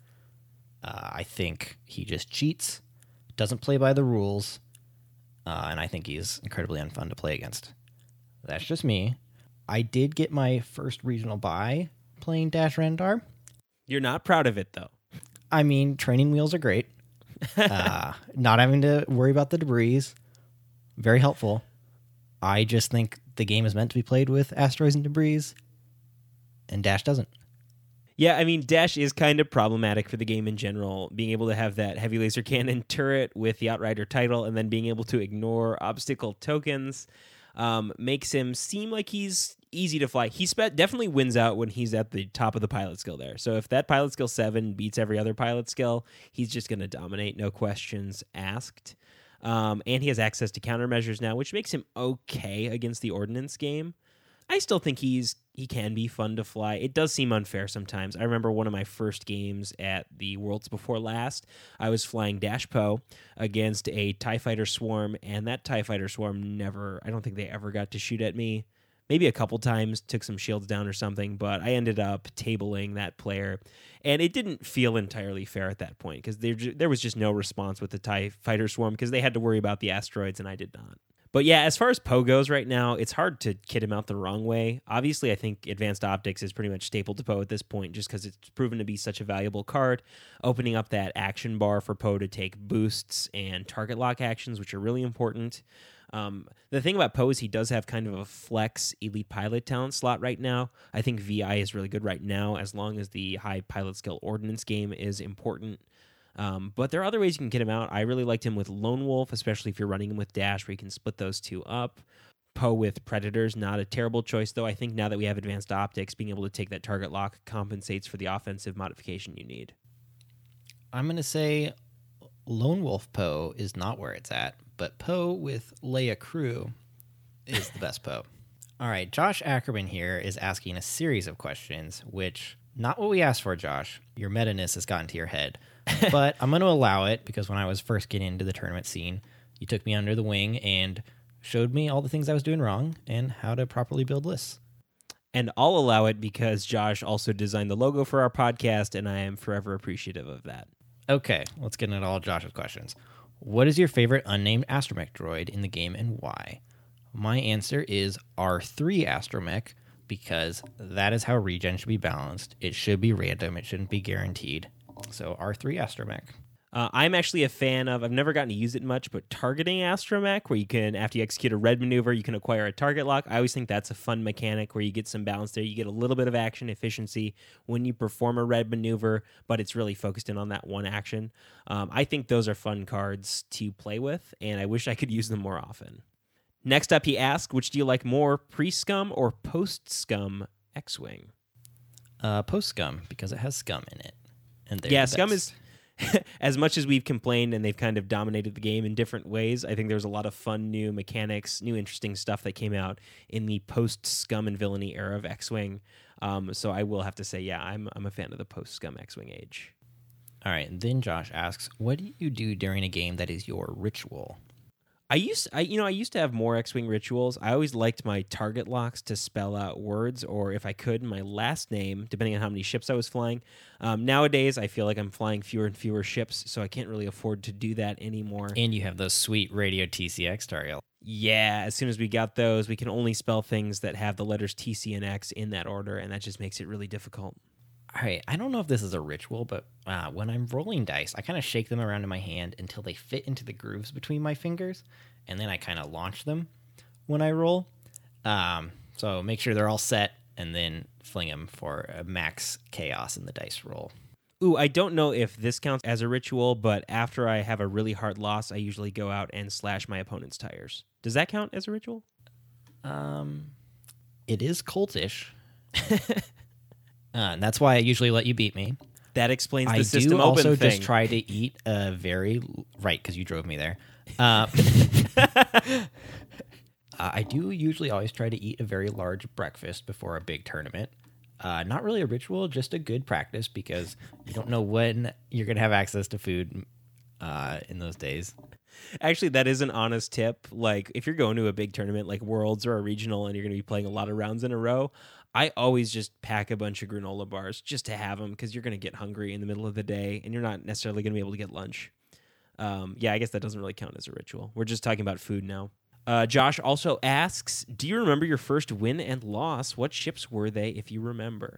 C: Uh, I think he just cheats, doesn't play by the rules, uh, and I think he's incredibly unfun to play against. That's just me. I did get my first regional buy playing Dash Rendar.
B: You're not proud of it, though.
C: I mean, training wheels are great. uh, not having to worry about the debris, very helpful. I just think the game is meant to be played with asteroids and debris, and Dash doesn't.
B: Yeah, I mean, Dash is kind of problematic for the game in general. Being able to have that heavy laser cannon turret with the Outrider title and then being able to ignore obstacle tokens um, makes him seem like he's easy to fly. He spe- definitely wins out when he's at the top of the pilot skill there. So if that pilot skill seven beats every other pilot skill, he's just going to dominate, no questions asked. Um, and he has access to countermeasures now, which makes him okay against the Ordnance game. I still think he's he can be fun to fly. It does seem unfair sometimes. I remember one of my first games at the Worlds Before Last, I was flying Dash Poe against a TIE Fighter Swarm, and that TIE Fighter Swarm never, I don't think they ever got to shoot at me. Maybe a couple times, took some shields down or something, but I ended up tabling that player. And it didn't feel entirely fair at that point, because there, there was just no response with the TIE Fighter Swarm, because they had to worry about the asteroids, and I did not. But yeah, as far as Poe goes right now, it's hard to kid him out the wrong way. Obviously, I think Advanced Optics is pretty much staple to Poe at this point, just because it's proven to be such a valuable card, opening up that action bar for Poe to take boosts and target lock actions, which are really important. Um, the thing about Poe is he does have kind of a flex elite pilot talent slot right now. I think V I is really good right now, as long as the high pilot skill Ordnance game is important. Um, but there are other ways you can get him out. I really liked him with Lone Wolf, especially if you're running him with Dash, where you can split those two up. Poe with Predators, not a terrible choice, though. I think now that we have Advanced Optics, being able to take that target lock compensates for the offensive modification you need.
C: I'm going to say Lone Wolf Poe is not where it's at, but Poe with Leia Crew is the best Poe. All right, Josh Ackerman here is asking a series of questions, which, not what we asked for, Josh. Your meta-ness has gotten to your head. But I'm going to allow it, because when I was first getting into the tournament scene, you took me under the wing and showed me all the things I was doing wrong and how to properly build lists.
B: And I'll allow it because Josh also designed the logo for our podcast, and I am forever appreciative of that.
C: Okay, let's get into all Josh's questions. What is your favorite unnamed astromech droid in the game and why? My answer is R three astromech, because that is how regen should be balanced. It should be random. It shouldn't be guaranteed. So R three astromech.
B: Uh, I'm actually a fan of, I've never gotten to use it much, but targeting astromech, where you can, after you execute a red maneuver, you can acquire a target lock. I always think that's a fun mechanic where you get some balance there. You get a little bit of action efficiency when you perform a red maneuver, but it's really focused in on that one action. Um, I think those are fun cards to play with, and I wish I could use them more often. Next up, he asked, which do you like more, pre-scum or post-scum X-Wing?
C: Uh, post-scum, because it has scum in it. And
B: yeah,
C: the
B: scum
C: best.
B: is, as much as we've complained and they've kind of dominated the game in different ways, I think there's a lot of fun new mechanics, new interesting stuff that came out in the post-scum and villainy era of X-Wing. Um, so I will have to say, yeah, I'm I'm a fan of the post-scum X-Wing age.
C: All right, then Josh asks, what do you do during a game that is your ritual?
B: I used, I you know, I used to have more X-Wing rituals. I always liked my target locks to spell out words, or if I could, my last name, depending on how many ships I was flying. Um, nowadays, I feel like I'm flying fewer and fewer ships, so I can't really afford to do that anymore.
C: And you have those sweet Radio T C X target.
B: Yeah, as soon as we got those, we can only spell things that have the letters T, C, and X in that order, and that just makes it really difficult.
C: All right, I don't know if this is a ritual, but uh, when I'm rolling dice, I kind of shake them around in my hand until they fit into the grooves between my fingers, and then I kind of launch them when I roll. Um, so make sure they're all set, and then fling them for a max chaos in the dice roll.
B: Ooh, I don't know if this counts as a ritual, but after I have a really hard loss, I usually go out and slash my opponent's tires. Does that count as a ritual?
C: Um, it is cultish. Uh, and that's why I usually let you beat me.
B: That explains the
C: I
B: system
C: do
B: open
C: also
B: thing.
C: just try to eat a very right because you drove me there. Uh, uh, I do usually always try to eat a very large breakfast before a big tournament. Uh, not really a ritual, just a good practice because you don't know when you're going to have access to food uh, in those days.
B: Actually, that is an honest tip. Like, if you're going to a big tournament like Worlds or a regional and you're going to be playing a lot of rounds in a row, I always just pack a bunch of granola bars just to have them because you're going to get hungry in the middle of the day and you're not necessarily going to be able to get lunch. Um, yeah, I guess that doesn't really count as a ritual. We're just talking about food now. Uh, Josh also asks, do you remember your first win and loss? What ships were they, if you remember?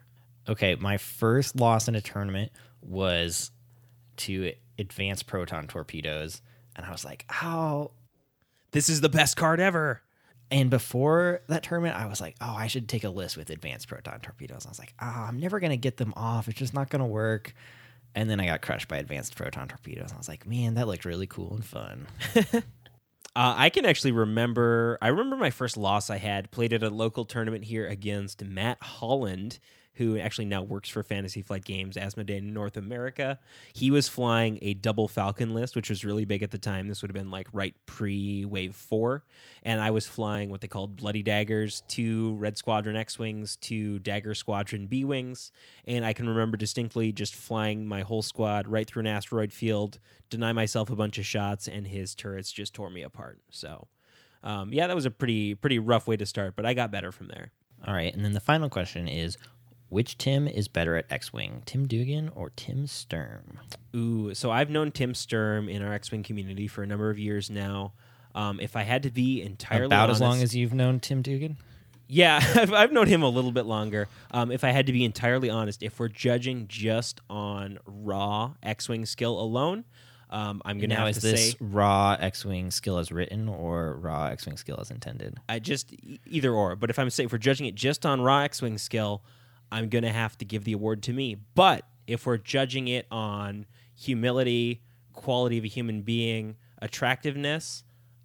C: Okay, my first loss in a tournament was to Advanced Proton Torpedoes, and I was like, oh.
B: This is the best card ever.
C: And before that tournament, I was like, oh, I should take a list with Advanced Proton Torpedoes. I was like, oh, I'm never going to get them off. It's just not going to work. And then I got crushed by Advanced Proton Torpedoes. I was like, man, that looked really cool and fun.
B: uh, I can actually remember, I remember my first loss I had, played at a local tournament here against Matt Holland, who actually now works for Fantasy Flight Games, Asmodee in North America. He was flying a double Falcon list, which was really big at the time. This would have been like right pre-Wave four. And I was flying what they called Bloody Daggers, two Red Squadron X-Wings, two Dagger Squadron B-Wings. And I can remember distinctly just flying my whole squad right through an asteroid field, deny myself a bunch of shots, and his turrets just tore me apart. So, um, yeah, that was a pretty pretty rough way to start, but I got better from there.
C: All right, and then the final question is, which Tim is better at X-Wing, Tim Dugan or Tim Sturm?
B: Ooh, so I've known Tim Sturm in our X-Wing community for a number of years now. Um, if I had to be entirely
C: About
B: honest,
C: as long as you've known Tim Dugan?
B: Yeah, I've, I've known him a little bit longer. Um, if I had to be entirely honest, if we're judging just on raw X-Wing skill alone, um, I'm going to
C: Now,
B: have
C: is
B: to
C: this
B: say...
C: raw X-Wing skill as written or raw X-Wing skill as intended?
B: I just e- either or. But if I'm say if we're judging it just on raw X-Wing skill, I'm going to have to give the award to me. But if we're judging it on humility, quality of a human being, attractiveness,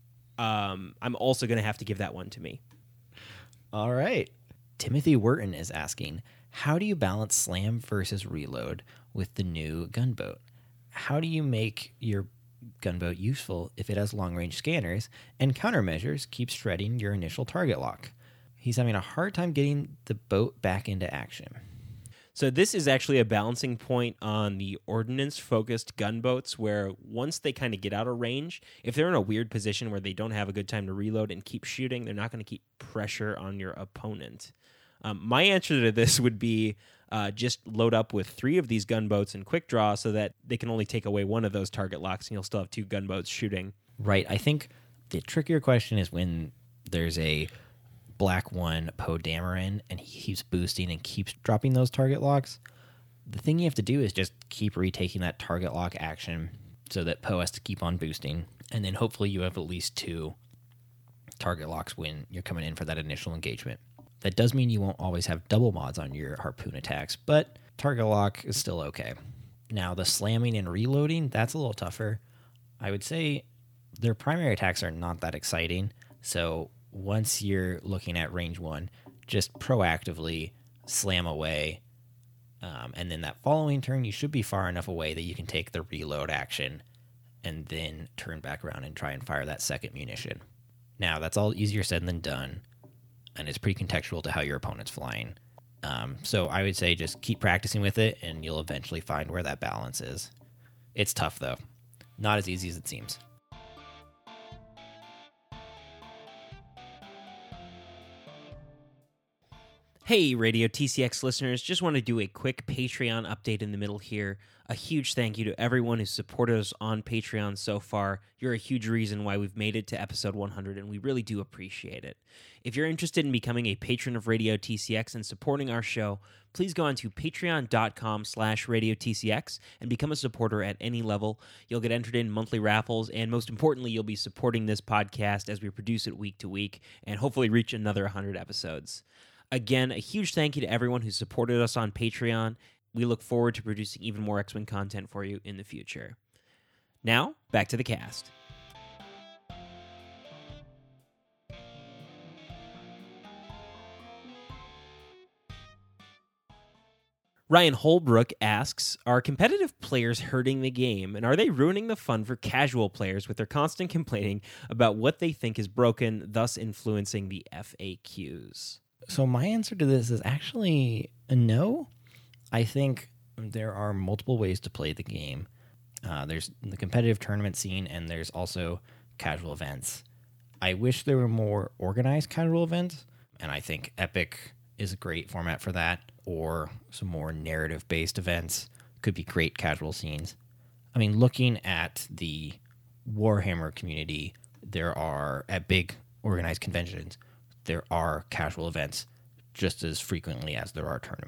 B: um, I'm also going to have to give that one to me.
C: All right. Timothy Wharton is asking, how do you balance slam versus reload with the new gunboat? How do you make your gunboat useful if it has long-range scanners and countermeasures keep shredding your initial target lock? He's having a hard time getting the boat back into action.
B: So this is actually a balancing point on the ordnance-focused gunboats where once they kind of get out of range, if they're in a weird position where they don't have a good time to reload and keep shooting, they're not going to keep pressure on your opponent. Um, my answer to this would be uh, just load up with three of these gunboats in quick draw so that they can only take away one of those target locks and you'll still have two gunboats shooting.
C: Right. I think the trickier question is when there's a Black One Poe Dameron and he keeps boosting and keeps dropping those target locks. The thing you have to do is just keep retaking that target lock action so that Poe has to keep on boosting. And then hopefully you have at least two target locks when you're coming in for that initial engagement. That does mean you won't always have double mods on your harpoon attacks, but target lock is still okay. Now, the slamming and reloading, that's a little tougher. I would say their primary attacks are not that exciting, so once you're looking at range one, just proactively slam away, um, and then that following turn, you should be far enough away that you can take the reload action and then turn back around and try and fire that second munition. Now, that's all easier said than done, and it's pretty contextual to how your opponent's flying. Um, so I would say just keep practicing with it, and you'll eventually find where that balance is. It's tough, though. Not as easy as it seems.
B: Hey, Radio T C X listeners, just want to do a quick Patreon update in the middle here. A huge thank you to everyone who's supported us on Patreon so far. You're a huge reason why we've made it to episode one hundred, and we really do appreciate it. If you're interested in becoming a patron of Radio T C X and supporting our show, please go on to patreon.com slash Radio TCX and become a supporter at any level. You'll get entered in monthly raffles, and most importantly, you'll be supporting this podcast as we produce it week to week and hopefully reach another one hundred episodes. Again, a huge thank you to everyone who supported us on Patreon. We look forward to producing even more X-Wing content for you in the future. Now, back to the cast. Ryan Holbrook asks, are competitive players hurting the game, and are they ruining the fun for casual players with their constant complaining about what they think is broken, thus influencing the F A Qs?
C: So my answer to this is actually a no. I think there are multiple ways to play the game. Uh, there's the competitive tournament scene, and there's also casual events. I wish there were more organized casual events, and I think Epic is a great format for that, or some more narrative-based events could be great casual scenes. I mean, looking at the Warhammer community, there are, at big organized conventions, there are casual events just as frequently as there are tournaments.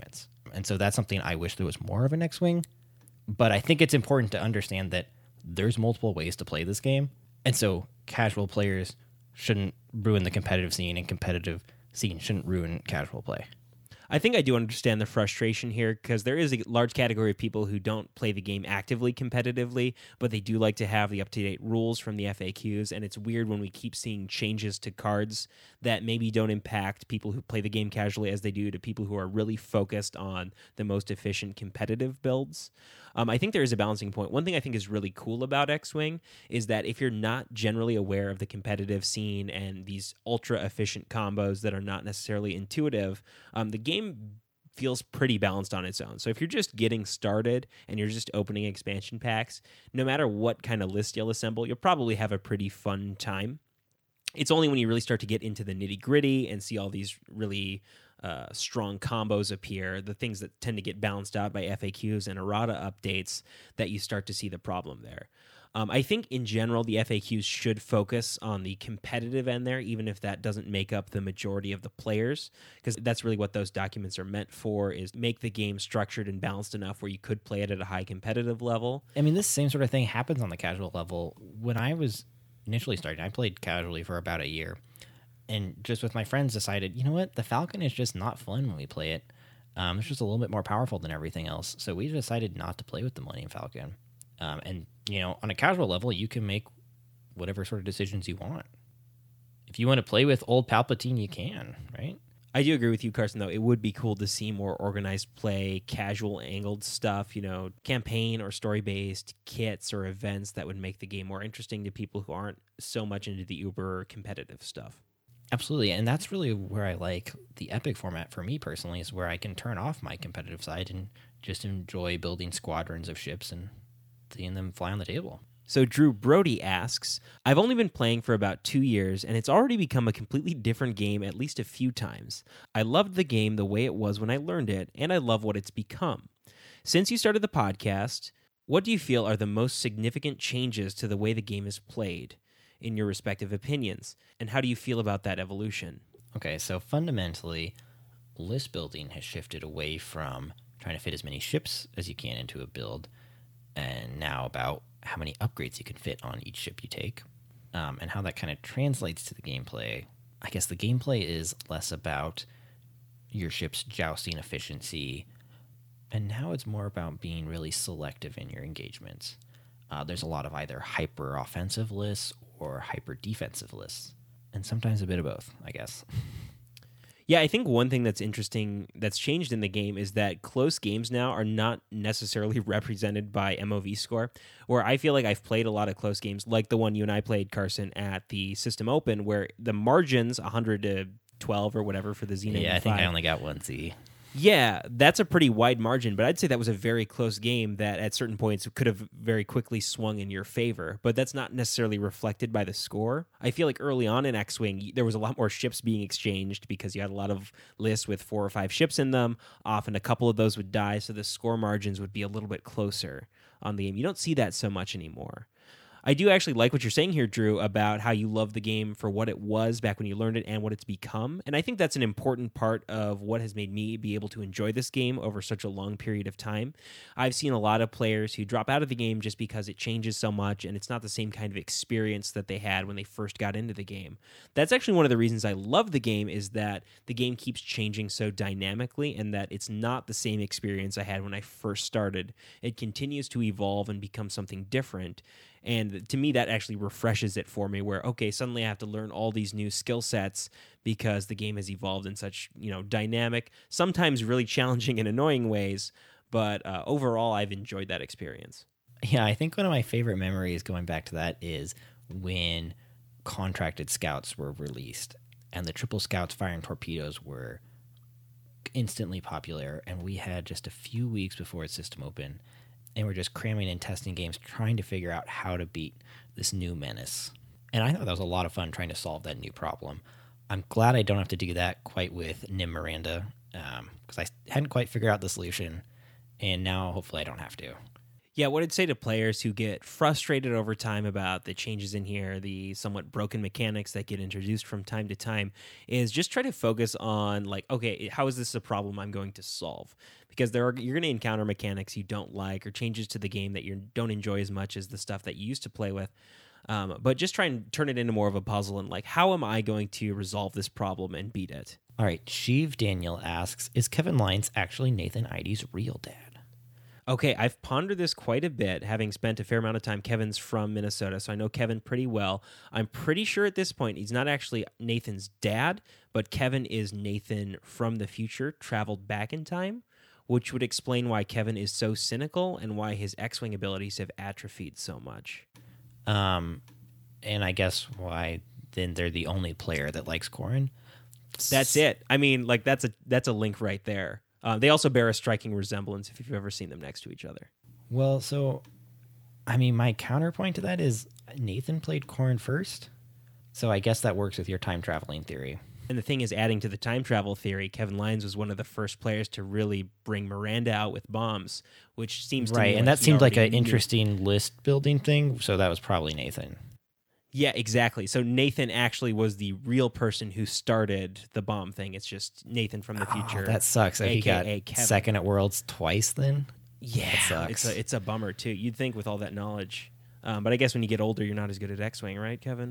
C: And so that's something I wish there was more of an X-Wing. But I think it's important to understand that there's multiple ways to play this game. And so casual players shouldn't ruin the competitive scene, and competitive scene shouldn't ruin casual play.
B: I think I do understand the frustration here, because there is a large category of people who don't play the game actively competitively, but they do like to have the up-to-date rules from the F A Qs, and it's weird when we keep seeing changes to cards that maybe don't impact people who play the game casually as they do to people who are really focused on the most efficient competitive builds. Um, I think there is a balancing point. One thing I think is really cool about X-Wing is that if you're not generally aware of the competitive scene and these ultra-efficient combos that are not necessarily intuitive, um, the game feels pretty balanced on its own. So if you're just getting started and you're just opening expansion packs, no matter what kind of list you'll assemble, you'll probably have a pretty fun time. It's only when you really start to get into the nitty-gritty and see all these really uh, strong combos appear, the things that tend to get balanced out by F A Qs and errata updates, that you start to see the problem there. Um, I think in general, the F A Qs should focus on the competitive end there, even if that doesn't make up the majority of the players, because that's really what those documents are meant for, is make the game structured and balanced enough where you could play it at a high competitive level.
C: I mean, this same sort of thing happens on the casual level. When I was initially starting, I played casually for about a year, and just with my friends decided, you know what, the Falcon is just not fun when we play it. Um, it's just a little bit more powerful than everything else, so we decided not to play with the Millennium Falcon. Um, and, you know, on a casual level, you can make whatever sort of decisions you want. If you want to play with old Palpatine, you can, right?
B: I do agree with you, Carson, though. It would be cool to see more organized play, casual angled stuff, you know, campaign or story-based kits or events that would make the game more interesting to people who aren't so much into the uber competitive stuff.
C: Absolutely, and that's really where I like the Epic format for me personally, is where I can turn off my competitive side and just enjoy building squadrons of ships and seeing them fly on the table.
B: So Drew Brody asks, I've only been playing for about two years, and it's already become a completely different game at least a few times. I loved the game the way it was when I learned it, and I love what it's become. Since you started the podcast, what do you feel are the most significant changes to the way the game is played, in your respective opinions, and how do you feel about that evolution?
C: Okay, so fundamentally, list building has shifted away from trying to fit as many ships as you can into a build, and now about how many upgrades you can fit on each ship you take, um, and how that kind of translates to the gameplay. I guess the gameplay is less about your ship's jousting efficiency, and now it's more about being really selective in your engagements. Uh, there's a lot of either hyper-offensive lists or hyper-defensive lists, and sometimes a bit of both, I guess.
B: Yeah, I think one thing that's interesting that's changed in the game is that close games now are not necessarily represented by M O V score, where I feel like I've played a lot of close games, like the one you and I played, Carson, at the System Open, where the margin's one hundred to twelve or whatever for the Z ninety-five.
C: Yeah, I think I only got one Z.
B: Yeah, that's a pretty wide margin, but I'd say that was a very close game that at certain points could have very quickly swung in your favor, but that's not necessarily reflected by the score. I feel like early on in X-Wing, there was a lot more ships being exchanged because you had a lot of lists with four or five ships in them. Often a couple of those would die, so the score margins would be a little bit closer on the game. You don't see that so much anymore. I do actually like what you're saying here, Drew, about how you love the game for what it was back when you learned it and what it's become. And I think that's an important part of what has made me be able to enjoy this game over such a long period of time. I've seen a lot of players who drop out of the game just because it changes so much and it's not the same kind of experience that they had when they first got into the game. That's actually one of the reasons I love the game, is that the game keeps changing so dynamically and that it's not the same experience I had when I first started. It continues to evolve and become something different. And to me, that actually refreshes it for me, where, okay, suddenly I have to learn all these new skill sets because the game has evolved in such, you know, dynamic, sometimes really challenging and annoying ways. But uh, overall, I've enjoyed that experience.
C: Yeah, I think one of my favorite memories going back to that is when contracted scouts were released and the triple scouts firing torpedoes were instantly popular. And we had just a few weeks before its System Open, and we're just cramming in testing games, trying to figure out how to beat this new menace. And I thought that was a lot of fun trying to solve that new problem. I'm glad I don't have to do that quite with Nim Miranda, because um, I hadn't quite figured out the solution, and now hopefully I don't have to.
B: Yeah, what I'd say to players who get frustrated over time about the changes in here, the somewhat broken mechanics that get introduced from time to time, is just try to focus on, like, okay, how is this a problem I'm going to solve? Because there are you're going to encounter mechanics you don't like or changes to the game that you don't enjoy as much as the stuff that you used to play with. Um, but just try and turn it into more of a puzzle and, like, how am I going to resolve this problem and beat it?
C: All right, Sheev Daniel asks, is Kevin Lyons actually Nathan Idey's real dad?
B: Okay, I've pondered this quite a bit, having spent a fair amount of time. Kevin's from Minnesota, so I know Kevin pretty well. I'm pretty sure at this point he's not actually Nathan's dad, but Kevin is Nathan from the future, traveled back in time, which would explain why Kevin is so cynical and why his X-Wing abilities have atrophied so much.
C: Um, and I guess why then they're the only player that likes Corrin.
B: That's it. I mean, like, that's a that's a link right there. Uh, they also bear a striking resemblance if you've ever seen them next to each other.
C: Well, so, I mean, my counterpoint to that is Nathan played Corrin first, so I guess that works with your time traveling theory.
B: And the thing is, adding to the time travel theory, Kevin Lyons was one of the first players to really bring Miranda out with bombs, which seems to
C: right,
B: me
C: and
B: like
C: that seemed like
B: already
C: an
B: knew.
C: interesting list building thing, so that was probably Nathan.
B: Yeah, exactly. So Nathan actually was the real person who started the bomb thing. It's just Nathan from the future.
C: Oh, that sucks. So he got
B: A K A Kevin.
C: second at Worlds twice then?
B: Yeah,
C: That sucks.
B: it's a it's a bummer too. You'd think with all that knowledge, um, but I guess when you get older, you're not as good at X-Wing, right, Kevin?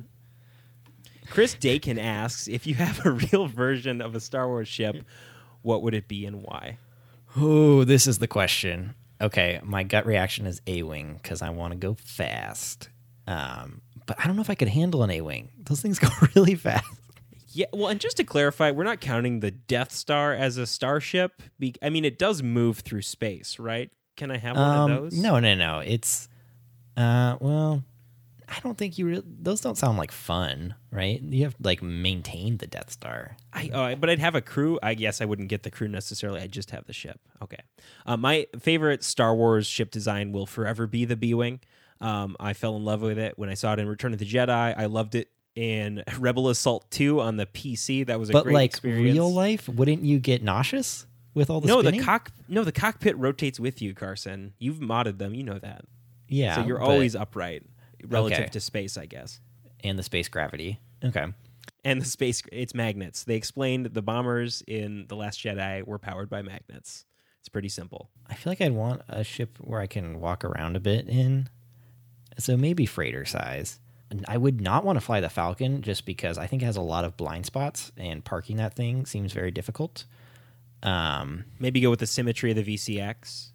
B: Chris Dakin asks, if you have a real version of a Star Wars ship, what would it be and why?
C: Oh, this is the question. Okay, my gut reaction is A-Wing because I want to go fast. Um, but I don't know if I could handle an A-Wing. Those things go really fast.
B: Yeah, well, and just to clarify, we're not counting the Death Star as a starship. Be- I mean, it does move through space, right? Can I have one
C: Um,
B: of those?
C: no, no, no. It's, uh, well, I don't think you really, those don't sound like fun, right? You have to, like, maintain the Death Star.
B: I, uh, but I'd have a crew. I guess I wouldn't get the crew necessarily. I'd just have the ship. Okay. Uh, my favorite Star Wars ship design will forever be the B-Wing. Um, I fell in love with it when I saw it in Return of the Jedi. I loved it in Rebel Assault two on the P C. That was a
C: But,
B: great
C: like,
B: experience.
C: real life, wouldn't you get nauseous with all the
B: no,
C: spinning?
B: the cock. No, the cockpit rotates with you, Carson. You've modded them. You know that.
C: Yeah.
B: So you're
C: but-
B: always upright relative
C: Okay.
B: to space, I guess.
C: And the space gravity. Okay.
B: And the space, it's magnets. They explained the bombers in The Last Jedi were powered by magnets. It's pretty simple.
C: I feel like I'd want a ship where I can walk around a bit in. So maybe freighter size. And I would not want to fly the Falcon just because I think it has a lot of blind spots and parking that thing seems very difficult. Um,
B: Maybe go with the symmetry of the V C X.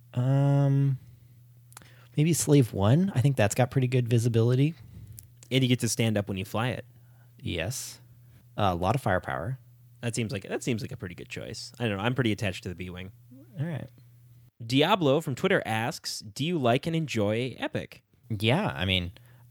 C: um, maybe Slave One. I think that's got pretty good visibility.
B: And you get to stand up when you fly it.
C: Yes. Uh, a lot of firepower.
B: That seems like that seems like a pretty good choice. I don't know. I'm pretty attached to the B-Wing.
C: All right.
B: Diablo from Twitter asks, do you like and enjoy Epic?
C: Yeah, I mean,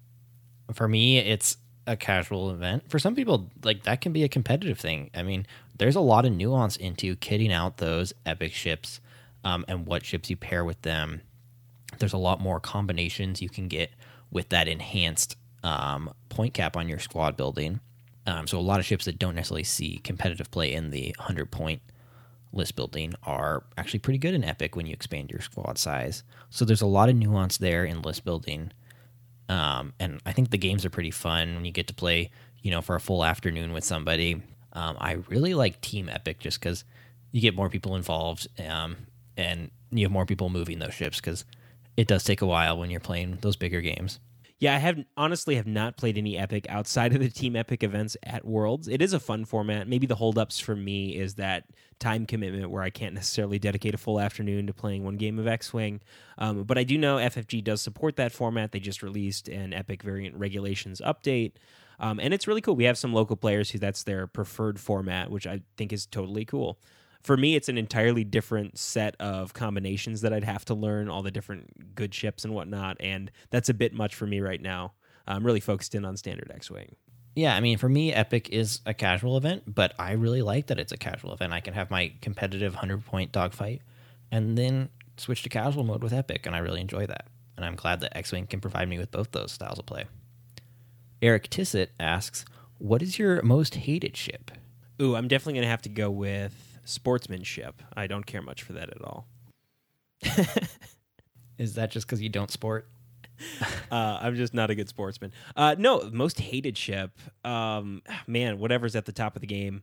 C: for me, it's a casual event. For some people, like that can be a competitive thing. I mean, there's a lot of nuance into kitting out those epic ships um, and what ships you pair with them. There's a lot more combinations you can get with that enhanced um, point cap on your squad building. Um, so a lot of ships that don't necessarily see competitive play in the one hundred point list building are actually pretty good in Epic when you expand your squad size. So there's a lot of nuance there in list building. Um, and I think the games are pretty fun when you get to play, you know, for a full afternoon with somebody. Um, I really like Team Epic just because you get more people involved um, and you have more people moving those ships because it does take a while when you're playing those bigger games.
B: Yeah, I have honestly have not played any Epic outside of the Team Epic events at Worlds. It is a fun format. Maybe the holdups for me is that time commitment where I can't necessarily dedicate a full afternoon to playing one game of X-Wing. Um, but I do know F F G does support that format. They just released an Epic variant regulations update. Um, and it's really cool. We have some local players who that's their preferred format, which I think is totally cool. For me, it's an entirely different set of combinations that I'd have to learn, all the different good ships and whatnot, and that's a bit much for me right now. I'm really focused in on standard X-Wing.
C: Yeah, I mean, for me, Epic is a casual event, but I really like that it's a casual event. I can have my competitive one hundred point dogfight and then switch to casual mode with Epic, and I really enjoy that. And I'm glad that X-Wing can provide me with both those styles of play. Eric Tissett asks, what is your most hated ship?
B: Ooh, I'm definitely going to have to go with Sportsmanship. I don't care much for that at all.
C: Is that just because you don't sport?
B: uh, I'm just not a good sportsman. Uh, no, most hated ship. Um, man, whatever's at the top of the game.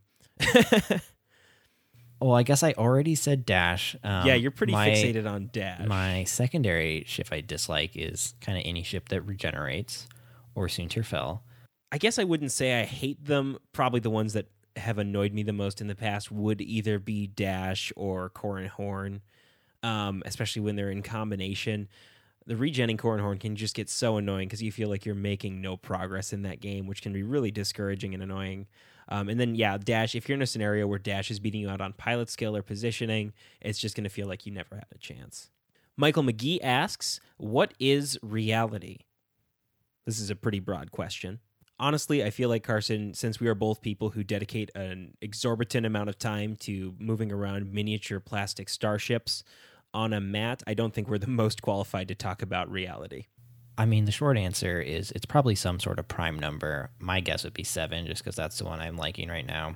C: Well, I guess I already said Dash. Um,
B: yeah, you're pretty
C: my,
B: fixated on Dash.
C: My secondary ship I dislike is kind of any ship that regenerates or Soontir Fel.
B: I guess I wouldn't say I hate them. Probably the ones that have annoyed me the most in the past would either be Dash or Corran Horn, um, especially when they're in combination. The regenning Corran Horn can just get so annoying because you feel like you're making no progress in that game, which can be really discouraging and annoying. Um, and then, yeah, Dash, if you're in a scenario where Dash is beating you out on pilot skill or positioning, it's just going to feel like you never had a chance. Michael McGee asks, what is reality? This is a pretty broad question. Honestly, I feel like, Carson, since we are both people who dedicate an exorbitant amount of time to moving around miniature plastic starships on a mat, I don't think we're the most qualified to talk about reality.
C: I mean, the short answer is it's probably some sort of prime number. My guess would be seven, just because that's the one I'm liking right now.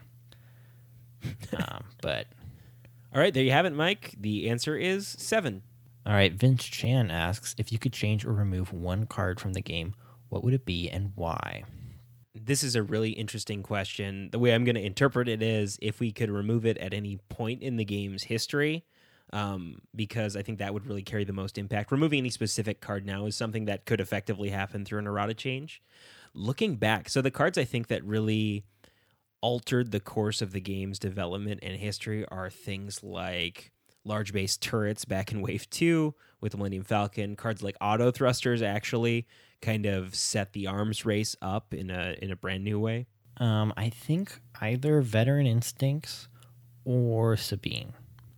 C: um, but
B: all right, there you have it, Mike. The answer is seven.
C: All right, Vince Chan asks, if you could change or remove one card from the game, what would it be and why?
B: This is a really interesting question. The way I'm going to interpret it is if we could remove it at any point in the game's history, um, because I think that would really carry the most impact. Removing any specific card now is something that could effectively happen through an errata change. Looking back, so the cards I think that really altered the course of the game's development and history are things like large base turrets back in Wave two with the Millennium Falcon. Cards like auto thrusters actually kind of set the arms race up in a in a brand new way.
C: Um, I think either Veteran Instincts or Sabine.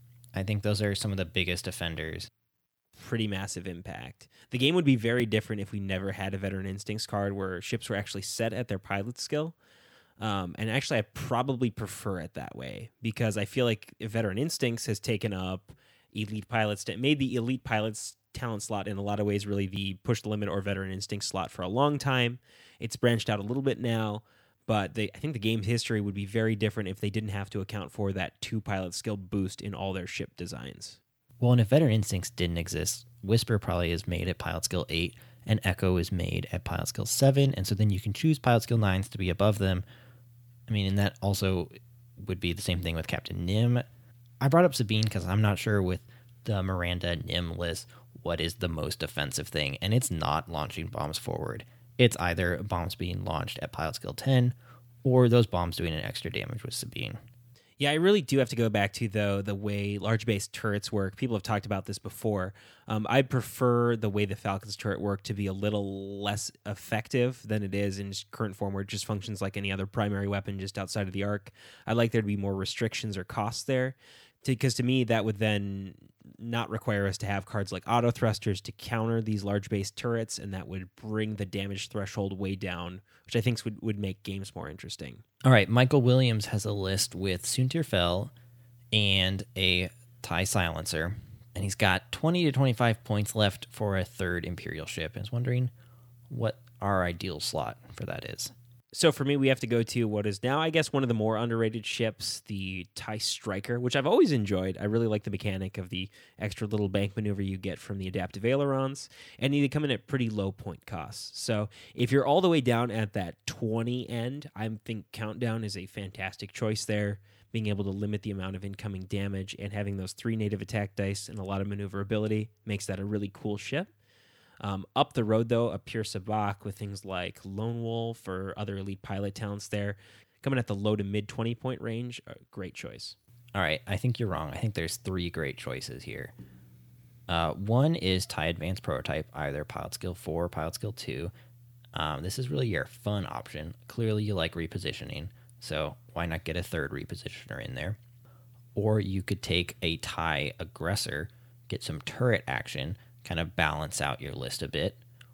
C: I think those are some of the biggest offenders.
B: Pretty massive impact. The game would be very different if we never had a Veteran Instincts card where ships were actually set at their pilot skill. Um, and actually, I probably prefer it that way because I feel like Veteran Instincts has taken up Elite Pilots, made the Elite Pilots talent slot in a lot of ways really the push the limit or Veteran Instinct slot for a long time. It's branched out a little bit now, but they, I think the game's history would be very different if they didn't have to account for that two pilot skill boost in all their ship designs.
C: Well, and if Veteran Instincts didn't exist, Whisper probably is made at pilot skill eight, and Echo is made at pilot skill seven, and so then you can choose pilot skill nines to be above them. I mean, and that also would be the same thing with Captain Nim. I brought up Sabine because I'm not sure with the Miranda Nim list what is the most offensive thing, and it's not launching bombs forward. It's either bombs being launched at pilot skill ten or those bombs doing an extra damage with Sabine.
B: Yeah, I really do have to go back to, though, the way large base turrets work. People have talked about this before. Um, I prefer the way the Falcon's turret work to be a little less effective than it is in its current form, where it just functions like any other primary weapon just outside of the arc. I like there to be more restrictions or costs there, because to, to me, that would then not require us to have cards like auto thrusters to counter these large base turrets, and that would bring the damage threshold way down, which I think would, would make games more interesting.
C: All right, Michael Williams has a list with Soontir Fel and a TIE Silencer, and he's got twenty to twenty-five points left for a third Imperial ship, and is wondering what our ideal slot for that is.
B: So for me, we have to go to what is now, I guess, one of the more underrated ships, the TIE Striker, which I've always enjoyed. I really like the mechanic of the extra little bank maneuver you get from the adaptive ailerons, and they come in at pretty low point costs. So if you're all the way down at that twenty end, I think Countdown is a fantastic choice there. Being able to limit the amount of incoming damage and having those three native attack dice and a lot of maneuverability makes that a really cool ship. Um, up the road, though, a pure Sabacc with things like Lone Wolf or other elite pilot talents there, coming at the low to mid twenty point range, a great choice.
C: All right, I think you're wrong. I think there's three great choices here. Uh, one is TIE Advanced Prototype, either Pilot Skill four or Pilot Skill two. Um, this is really your fun option. Clearly, you like repositioning, so why not get a third repositioner in there? Or you could take a TIE Aggressor, get some turret action, kind of balance out your list a bit,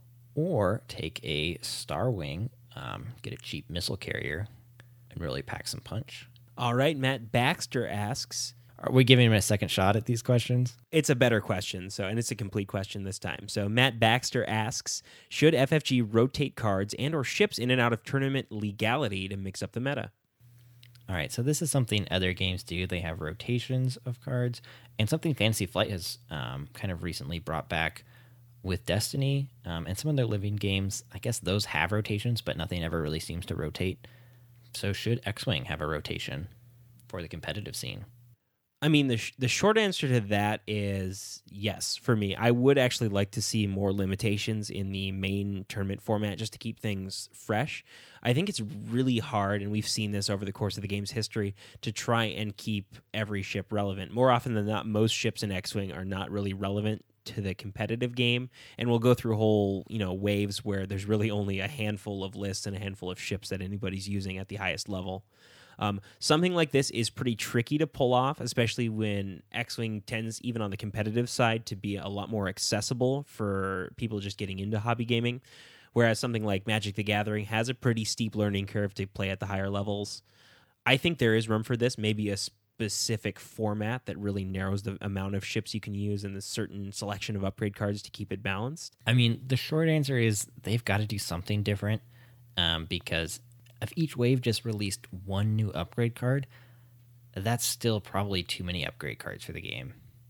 C: or take a Star Wing, um, get a cheap missile carrier, and really pack some punch.
B: All right, Matt Baxter asks,
C: are we giving him a second shot at these questions?
B: It's a better question, so and it's a complete question this time. So Matt Baxter asks, should F F G rotate cards and or ships in and out of tournament legality to mix up the meta?
C: All right, so this is something other games do. They have rotations of cards, and something Fantasy Flight has um, kind of recently brought back with Destiny um, and some of their living games, I guess those have rotations, but nothing ever really seems to rotate. So should X-Wing have a rotation for the competitive scene?
B: I mean, the sh- the short answer to that is yes for me. I would actually like to see more limitations in the main tournament format just to keep things fresh. I think it's really hard, and we've seen this over the course of the game's history, to try and keep every ship relevant. More often than not, most ships in X-Wing are not really relevant to the competitive game, and we'll go through whole, you know, waves where there's really only a handful of lists and a handful of ships that anybody's using at the highest level. Um, something like this is pretty tricky to pull off, especially when X-Wing tends, even on the competitive side, to be a lot more accessible for people just getting into hobby gaming, whereas something like Magic the Gathering has a pretty steep learning curve to play at the higher levels. I think there is room for this, maybe a specific format that really narrows the amount of ships you can use and the certain selection of upgrade cards to keep it balanced.
C: I mean, the short answer is they've got to do something different um, because if each wave just released one new upgrade card, that's still probably too many upgrade cards for the game.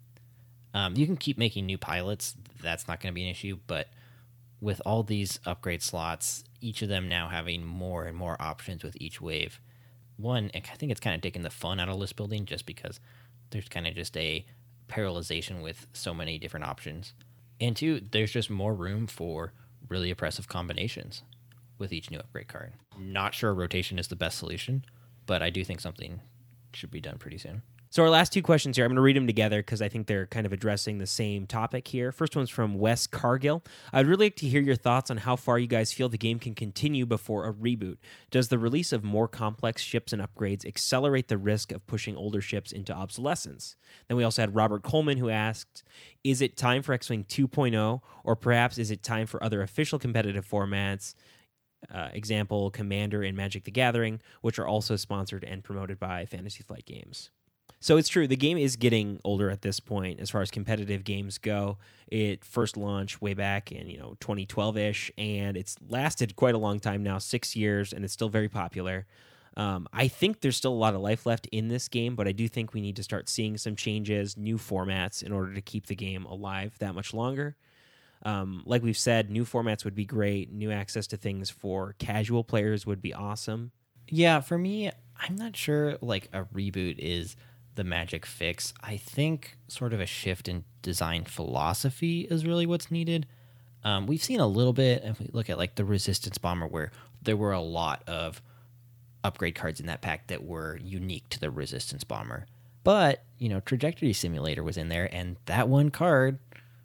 C: Um, you can keep making new pilots. That's not going to be an issue. But with all these upgrade slots, each of them now having more and more options with each wave, one, I think it's kind of taking the fun out of list building just because there's kind of just a parallelization with so many different options. And two, there's just more room for really oppressive combinations with each new upgrade card. Not sure rotation is the best solution, but I do think something should be done pretty soon.
B: So our last two questions here, I'm going to read them together because I think they're kind of addressing the same topic here. First one's from Wes Cargill. I'd really like to hear your thoughts on how far you guys feel the game can continue before a reboot. Does the release of more complex ships and upgrades accelerate the risk of pushing older ships into obsolescence? Then we also had Robert Coleman, who asked, is it time for X-Wing two point oh, or perhaps is it time for other official competitive formats, Uh, example, Commander and Magic the Gathering, which are also sponsored and promoted by Fantasy Flight Games? So it's true, the game is getting older at this point as far as competitive games go. It first launched way back in, you know, twenty twelve-ish, and it's lasted quite a long time now, six years, and it's still very popular. Um, I think there's still a lot of life left in this game, but I do think we need to start seeing some changes, new formats, in order to keep the game alive that much longer. Um, like we've said, new formats would be great. New access to things for casual players would be awesome.
C: Yeah, for me, I'm not sure like a reboot is the magic fix. I think sort of a shift in design philosophy is really what's needed. Um, we've seen a little bit, if we look at like the Resistance Bomber, where there were a lot of upgrade cards in that pack that were unique to the Resistance Bomber. But, you know, Trajectory Simulator was in there, and that one card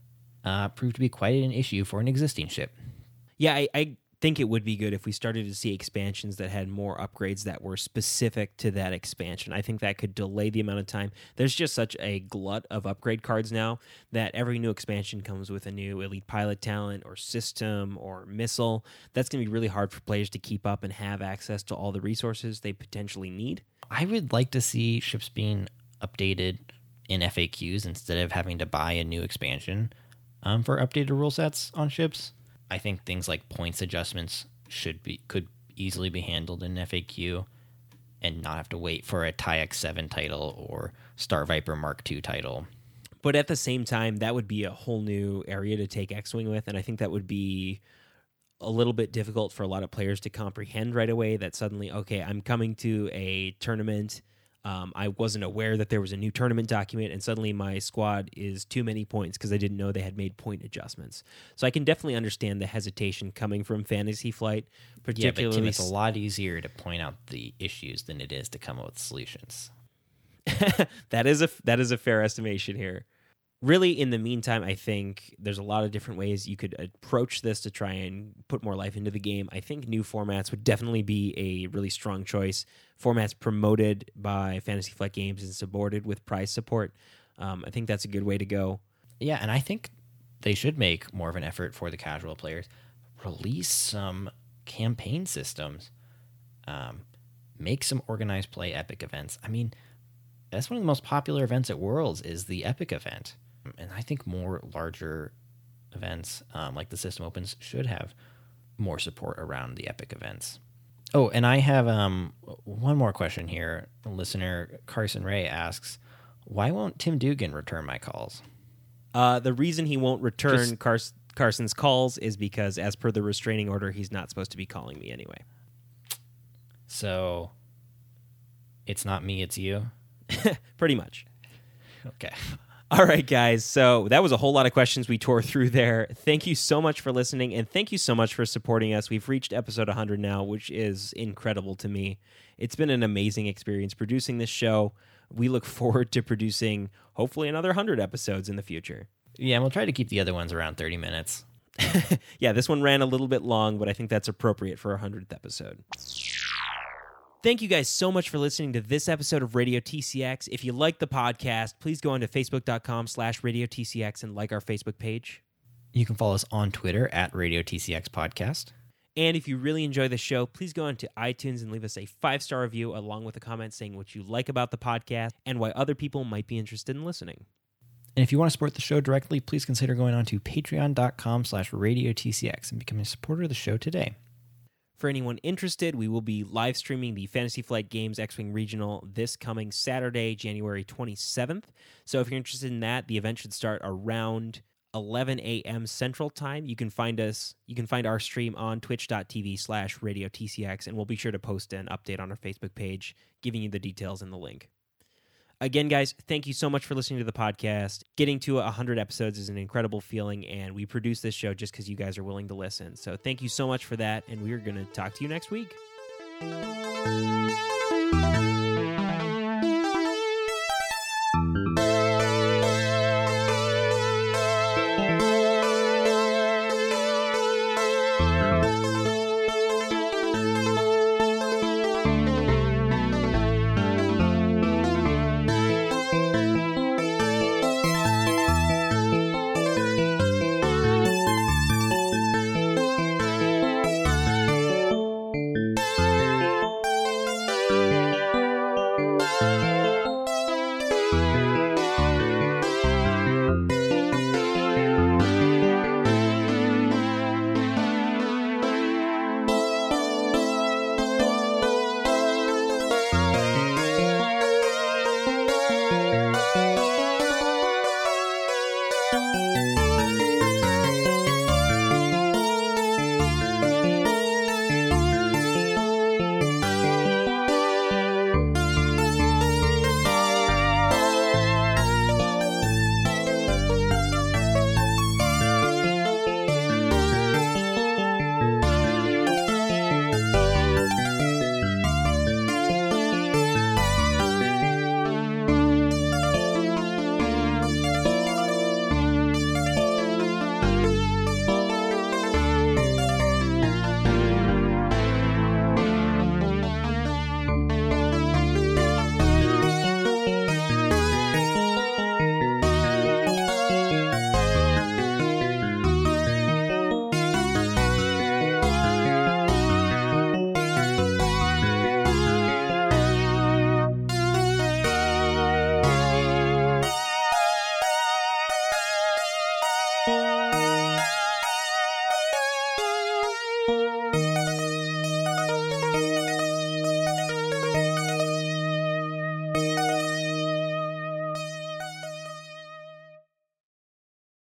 C: Uh, proved to be quite an issue for an existing ship.
B: Yeah, I, I think it would be good if we started to see expansions that had more upgrades that were specific to that expansion. I think that could delay the amount of time. There's just such a glut of upgrade cards now that every new expansion comes with a new elite pilot talent or system or missile. That's going to be really hard for players to keep up and have access to all the resources they potentially need.
C: I would like to see ships being updated in F A Qs instead of having to buy a new expansion. Um, for updated rule sets on ships, I think things like points adjustments should be could easily be handled in F A Q, and not have to wait for a T I E X seven title or Star Viper Mark two title.
B: But at the same time, that would be a whole new area to take X-Wing with, and I think that would be a little bit difficult for a lot of players to comprehend right away. That suddenly, okay, I'm coming to a tournament. Um, I wasn't aware that there was a new tournament document, and suddenly my squad is too many points because I didn't know they had made point adjustments. So I can definitely understand the hesitation coming from Fantasy Flight, particularly.
C: Yeah, but Tim, it's a lot easier to point out the issues than it is to come up with solutions.
B: that is a that is a fair estimation here. Really, in the meantime, I think there's a lot of different ways you could approach this to try and put more life into the game. I think new formats would definitely be a really strong choice. Formats promoted by Fantasy Flight Games and supported with prize support. Um, I think that's a good way to go.
C: Yeah, and I think they should make more of an effort for the casual players. Release some campaign systems. Um, make some organized play epic events. I mean, that's one of the most popular events at Worlds is the epic event. And I think more larger events, um, like the System Opens, should have more support around the epic events. Oh, and I have um, one more question here. Listener Carson Ray asks, why won't Tim Dugan return my calls?
B: Uh, the reason he won't return Car- Carson's calls is because, as per the restraining order, he's not supposed to be calling me anyway.
C: So, it's not me, it's you?
B: Pretty much.
C: Okay.
B: All right, guys. So that was a whole lot of questions we tore through there. Thank you so much for listening, and thank you so much for supporting us. We've reached episode one hundred now, which is incredible to me. It's been an amazing experience producing this show. We look forward to producing, hopefully, another one hundred episodes in the future.
C: Yeah, and we'll try to keep the other ones around thirty minutes.
B: Yeah, this one ran a little bit long, but I think that's appropriate for our one hundredth episode. Thank you guys so much for listening to this episode of Radio T C X. If you like the podcast, please go on to facebook.com slash Radio TCX and like our Facebook page.
C: You can follow us on Twitter at Radio T C X Podcast.
B: And if you really enjoy the show, please go on to iTunes and leave us a five-star review along with a comment saying what you like about the podcast and why other people might be interested in listening.
C: And if you want to support the show directly, please consider going on to patreon.com slash Radio TCX and becoming a supporter of the show today.
B: For anyone interested, we will be live streaming the Fantasy Flight Games X-Wing Regional this coming Saturday, January twenty-seventh. So if you're interested in that, the event should start around eleven a.m. Central Time. You can find us, you can find our stream on twitch.tv slash Radio TCX, and we'll be sure to post an update on our Facebook page, giving you the details in the link. Again, guys, thank you so much for listening to the podcast. Getting to one hundred episodes is an incredible feeling, and we produce this show just because you guys are willing to listen. So thank you so much for that, and we're going to talk to you next week.